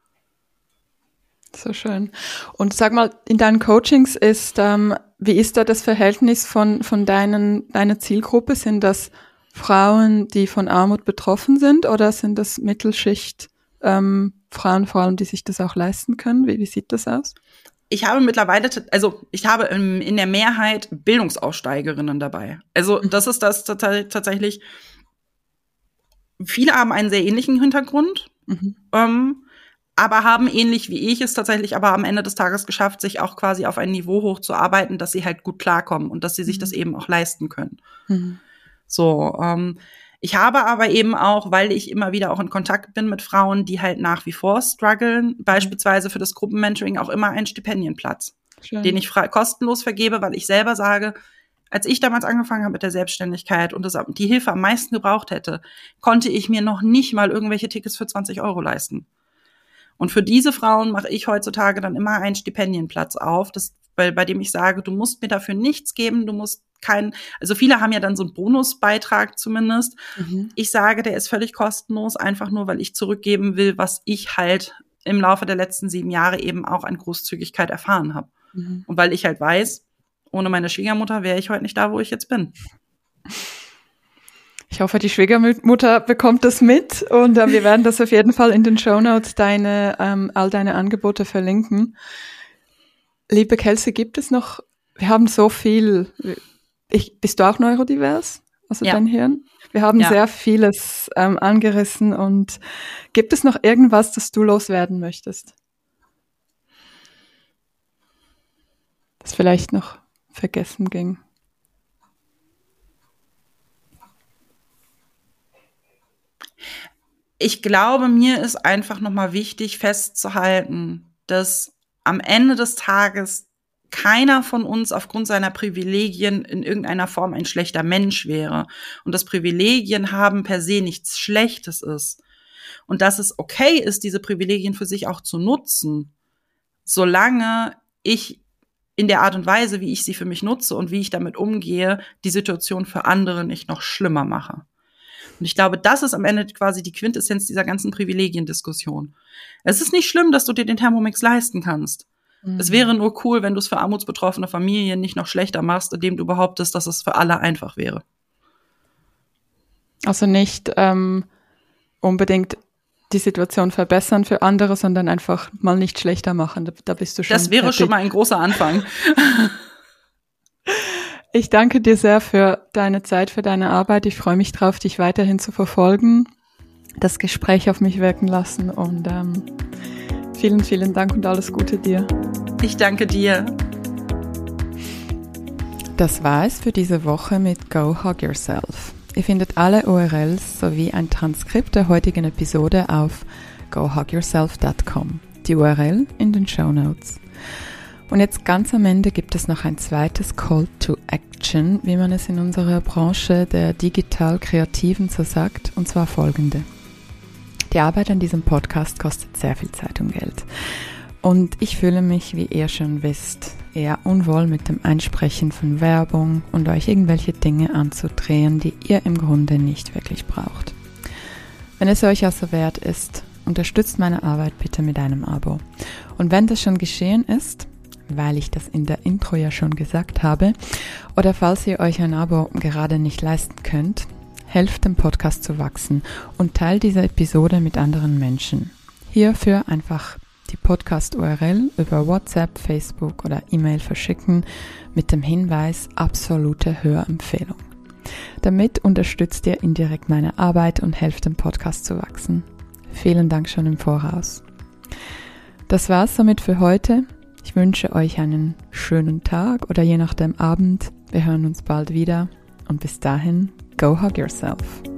So schön. Und sag mal, in deinen Coachings ist, ähm, wie ist da das Verhältnis von, von deinen, deiner Zielgruppe? Sind das Frauen, die von Armut betroffen sind, oder sind das Mittelschicht, ähm, Frauen vor allem, die sich das auch leisten können? Wie, wie sieht das aus? Ich habe mittlerweile, also ich habe in, in der Mehrheit Bildungsaussteigerinnen dabei. Also das ist das tats- tatsächlich, viele haben einen sehr ähnlichen Hintergrund, mhm. ähm, aber haben ähnlich wie ich es tatsächlich aber am Ende des Tages geschafft, sich auch quasi auf ein Niveau hochzuarbeiten, dass sie halt gut klarkommen und dass sie sich mhm. das eben auch leisten können. Mhm. So, ähm, ich habe aber eben auch, weil ich immer wieder auch in Kontakt bin mit Frauen, die halt nach wie vor strugglen, mhm. beispielsweise für das Gruppenmentoring auch immer einen Stipendienplatz, Schön. den ich frei, kostenlos vergebe, weil ich selber sage, als ich damals angefangen habe mit der Selbstständigkeit und das, die Hilfe am meisten gebraucht hätte, konnte ich mir noch nicht mal irgendwelche Tickets für zwanzig Euro leisten. Und für diese Frauen mache ich heutzutage dann immer einen Stipendienplatz auf, das, bei, bei dem ich sage, du musst mir dafür nichts geben, du musst keinen, also viele haben ja dann so einen Bonusbeitrag zumindest. Mhm. Ich sage, der ist völlig kostenlos, einfach nur, weil ich zurückgeben will, was ich halt im Laufe der letzten sieben Jahre eben auch an Großzügigkeit erfahren habe. Mhm. Und weil ich halt weiß, ohne meine Schwiegermutter wäre ich heute nicht da, wo ich jetzt bin. Ich hoffe, die Schwiegermutter bekommt das mit und äh, wir werden das auf jeden Fall in den Shownotes deine, ähm, all deine Angebote verlinken. Liebe Kelsey, gibt es noch, wir haben so viel, ich, bist du auch neurodivers, also Ja. dein Hirn? Wir haben Ja. sehr vieles ähm, angerissen und gibt es noch irgendwas, das du loswerden möchtest? Das vielleicht noch vergessen ging? Ich glaube, mir ist einfach nochmal wichtig festzuhalten, dass am Ende des Tages keiner von uns aufgrund seiner Privilegien in irgendeiner Form ein schlechter Mensch wäre. Und dass Privilegien haben per se nichts Schlechtes ist. Und dass es okay ist, diese Privilegien für sich auch zu nutzen, solange ich in der Art und Weise, wie ich sie für mich nutze und wie ich damit umgehe, die Situation für andere nicht noch schlimmer mache. Und ich glaube, das ist am Ende quasi die Quintessenz dieser ganzen Privilegiendiskussion. Es ist nicht schlimm, dass du dir den Thermomix leisten kannst. Mhm. Es wäre nur cool, wenn du es für armutsbetroffene Familien nicht noch schlechter machst, indem du behauptest, dass es für alle einfach wäre. Also nicht ähm, unbedingt die Situation verbessern für andere, sondern einfach mal nicht schlechter machen. Da, da bist du schon. Das wäre happy. Schon mal ein großer Anfang. Ich danke dir sehr für deine Zeit, für deine Arbeit. Ich freue mich drauf, dich weiterhin zu verfolgen, das Gespräch auf mich wirken lassen und ähm, vielen, vielen Dank und alles Gute dir. Ich danke dir. Das war es für diese Woche mit Go Hug Yourself. Ihr findet alle U R Ls sowie ein Transkript der heutigen Episode auf go hug yourself dot com. Die U R L in den Shownotes. Und jetzt ganz am Ende gibt es noch ein zweites Call to Action, wie man es in unserer Branche der Digital-Kreativen so sagt, und zwar folgende. Die Arbeit an diesem Podcast kostet sehr viel Zeit und Geld. Und ich fühle mich, wie ihr schon wisst, eher unwohl mit dem Einsprechen von Werbung und euch irgendwelche Dinge anzudrehen, die ihr im Grunde nicht wirklich braucht. Wenn es euch also wert ist, unterstützt meine Arbeit bitte mit einem Abo. Und wenn das schon geschehen ist, weil ich das in der Intro ja schon gesagt habe, oder falls ihr euch ein Abo gerade nicht leisten könnt, helft dem Podcast zu wachsen und teilt diese Episode mit anderen Menschen. Hierfür einfach die Podcast-U R L über WhatsApp, Facebook oder E-Mail verschicken mit dem Hinweis absolute Hörempfehlung. Damit unterstützt ihr indirekt meine Arbeit und helft dem Podcast zu wachsen. Vielen Dank schon im Voraus. Das war's somit für heute. Ich wünsche euch einen schönen Tag oder je nachdem Abend. Wir hören uns bald wieder und bis dahin, go hug yourself.